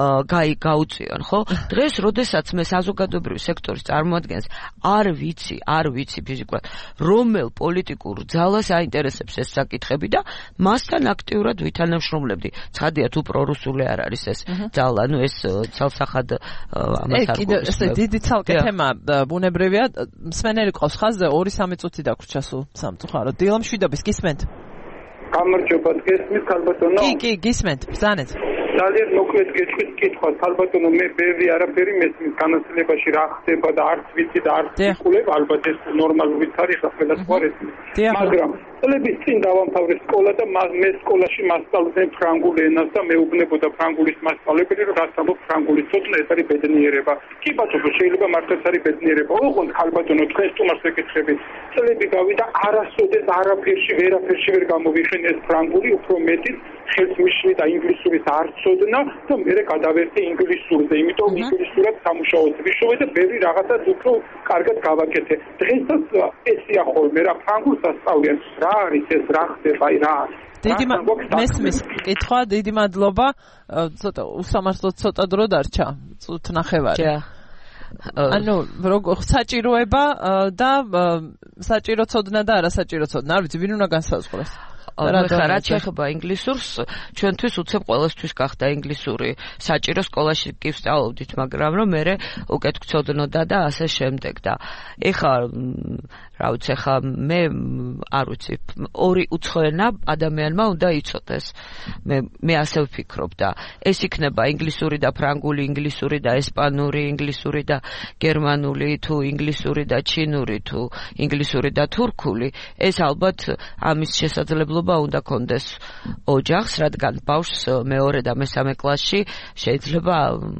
გაუწიონ, ხო? დღეს, როდესაც მე საზოგადოებრივი სექტორის წარმოადგენს, არ ვიცი ფიზიკურად, რომელ პოლიტიკურ ძალას აინტერესებს ეს საკითხები და მასთან აქტიურად ვითანამშრომლებდი. ცხადია, თუ პრორუსული არ არის ეს ძალა, ეს ცალსახად ამას არ გულისხმობს. ეს დიდი ცალკე თემა, ბუნებრივია, სვენელი ყავს ხაზზე 2-3 წუთი დაგვრჩა სულ სამწუხაროდ. დილა მშვიდობის, გისმენთ? გამარჯობა, გესმით ქალბატონო? კი, გისმენთ, ბრძანეთ. ძალიან მოკლედ გეჭვით კითხვა, ქალბატონო, მე ბევრი არაფერი მესმის განათლებაში რა ხდება და არც ვიცი და არც ვიკულებ, ალბათ ეს ნორმალური არის, ახლა სხვაერთ. მაგრამ წლების წინ დავამთავრე სკოლა და მე სკოლაში მასწავლდნენ ფრანგულ ენას და მეუბნებოდა ფრანგულის მასწავლებელი, რომ რაც ამბობ ფრანგულის ცოდნა, ეს არის ბედნიერება. კი ბატონო, შეიძლება მართლაც არის ბედნიერება. ოღონდ ქალბატონო, თქვენ სტუმარს ეკითხები, წლები გავიდა, არასოდეს ვერაფერში ვერ გამოვიხენ ეს ფრანგული, უფრო მეტი ხელს მიშლი და ინგლისურის არ ცოდნა და მე გადავერთე ინგლისურზე, იმიტომ ინგლისურად სამუშაოდ ვიშოვე და ბევრი რაღაცას უფრო კარგად გავაკეთე. დღესაც ესია ხოლმე რა ფრანგულს ასწავლიან. რა არის ეს, რა ხდება, რა მესმის კითხვა, დიდი მადლობა. ცოტა უსამართლოდ ცოტა დრო დარჩა, წუთ ნახევარი. ანუ საჭიროება და საჭირო ცოდნა და არასაჭირო ცოდნა, არ ვიცი, ვინ უნდა განსაზღვროს. რაც შეეხება ინგლისურს, ჩვენთვის უცებ ყველასთვის გახდა ინგლისური საჭირო, სკოლაში კი ვსწავლობდით, მაგრამ რომ მე უკეთ გვცოდნოდა და ასე შემდეგ და ეხლა რა ვიცი, ეხლა მე არ ვიცი, ორი უცხოენა ადამიანმა უნდა იცოდეს. მე ასე ვფიქრობ და ეს იქნება ინგლისური და ფრანგული, ინგლისური და ესპანური, ინგლისური და გერმანული, თუ ინგლისური და ჩინური, თუ ინგლისური და თურქული, ეს ალბათ ამის შესაძლებლობა უნდა კონდეს ოჯახს, რადგან ბავშვს მეორე და მესამე კლასში შეიძლება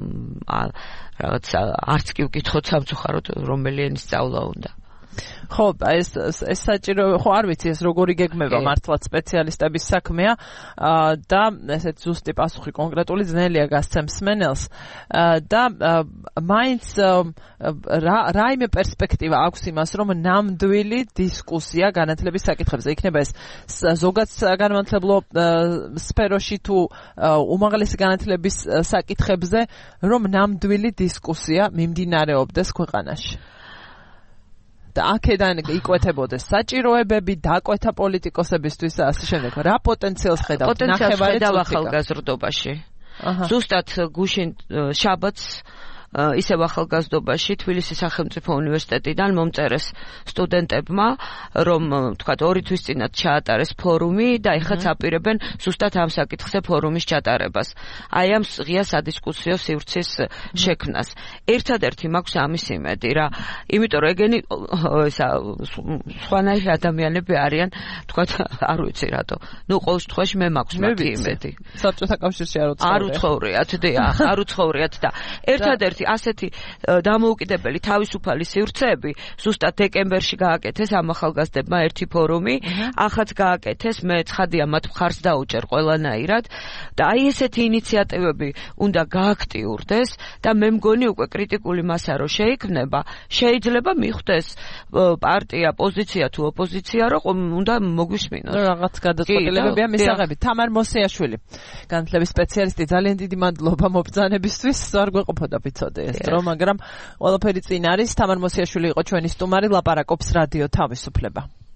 რაღაც არც კი ვკითხოთ სამწუხაროდ რომელი ენის სწავლა უნდა. ხო, ეს საჭირო, ხო არ ვიცი ეს როგორი გეგმება მართლაც სპეციალისტების საქმეა და ესეთ ზუსტი პასუხი კონკრეტული ძნელია გასცემს სმენელს და მაინც რაიმე პერსპექტივა აქვს იმას, რომ ნამდვილი დისკუსია განათლების საკითხებზე იქნება ეს ზოგად განმანათლებლო სფეროში თუ უმაღლესი განათლების საკითხებზე, რომ ნამდვილი დისკუსია მიმდინარეობდეს ქვეყანაში. და აქედან იკვეთებოდეს საჭიროებები, დაკვეთა პოლიტიკოსებისთვის და ასე შემდეგ. რა პოტენციალს ხედავთ ნახევარი წუთი ახალგაზრდობაში? ზუსტად გუშინ შაბათს ისევ ახალგაზრდობაში თბილისის სახელმწიფო უნივერსიტეტიდან მომწერეს სტუდენტებმა, რომ თქვათ 2 თვის წინათ ჩაატარეს ფორუმი და ეხაც აპირებენ ზუსტად ამ საკითხზე ფორუმის ჩატარებას. აი ამ ღია სადისკუსიო სივრცის შექმნას. ერთადერთი მაქვს ამის იმედი რა, იმიტომ რომ ეგენი სხვანაირი ადამიანები არიან, თქვათ, არ ვიცი რატო. ნუ ყოველ შემთხვევაში მე მაქვს მათი იმედი. საბჭოთა კავშირში არ უცხოვრიათ, დიახ, არ უცხოვრიათ და ერთადერთი ასეთი დამოუკიდებელი თავისუფალი სივრცეები ზუსტად დეკემბერში გააკეთეს ამ ახალგაზრდებმა ერთი ფორუმი, ახაც გააკეთეს, მე ცხადია მათ მხარს დაუჭერ ყველანაირად და აი ესეთი ინიციატივები უნდა გააქტიურდეს და მე მგონი უკვე კრიტიკული მასა რო შეიქმნება, შეიძლება მიხვდეს პარტია, პოზიცია თუ ოპოზიცია, რომ უნდა მოგვისმინოს. რაღაც გადაწყვეტილებებია მისაღები. თამარ მოსიაშვილი, განათლების სპეციალისტი, ძალიან დიდი მადლობა მობრძანებისთვის. არ გვეყოფოდა ვიცოდე ეს დრო, მაგრამ ყველაფერი წინ არის. თამარ მოსიაშვილი იყო ჩვენი სტუმარი, ლაპარაკობს რადიო თავისუფლება.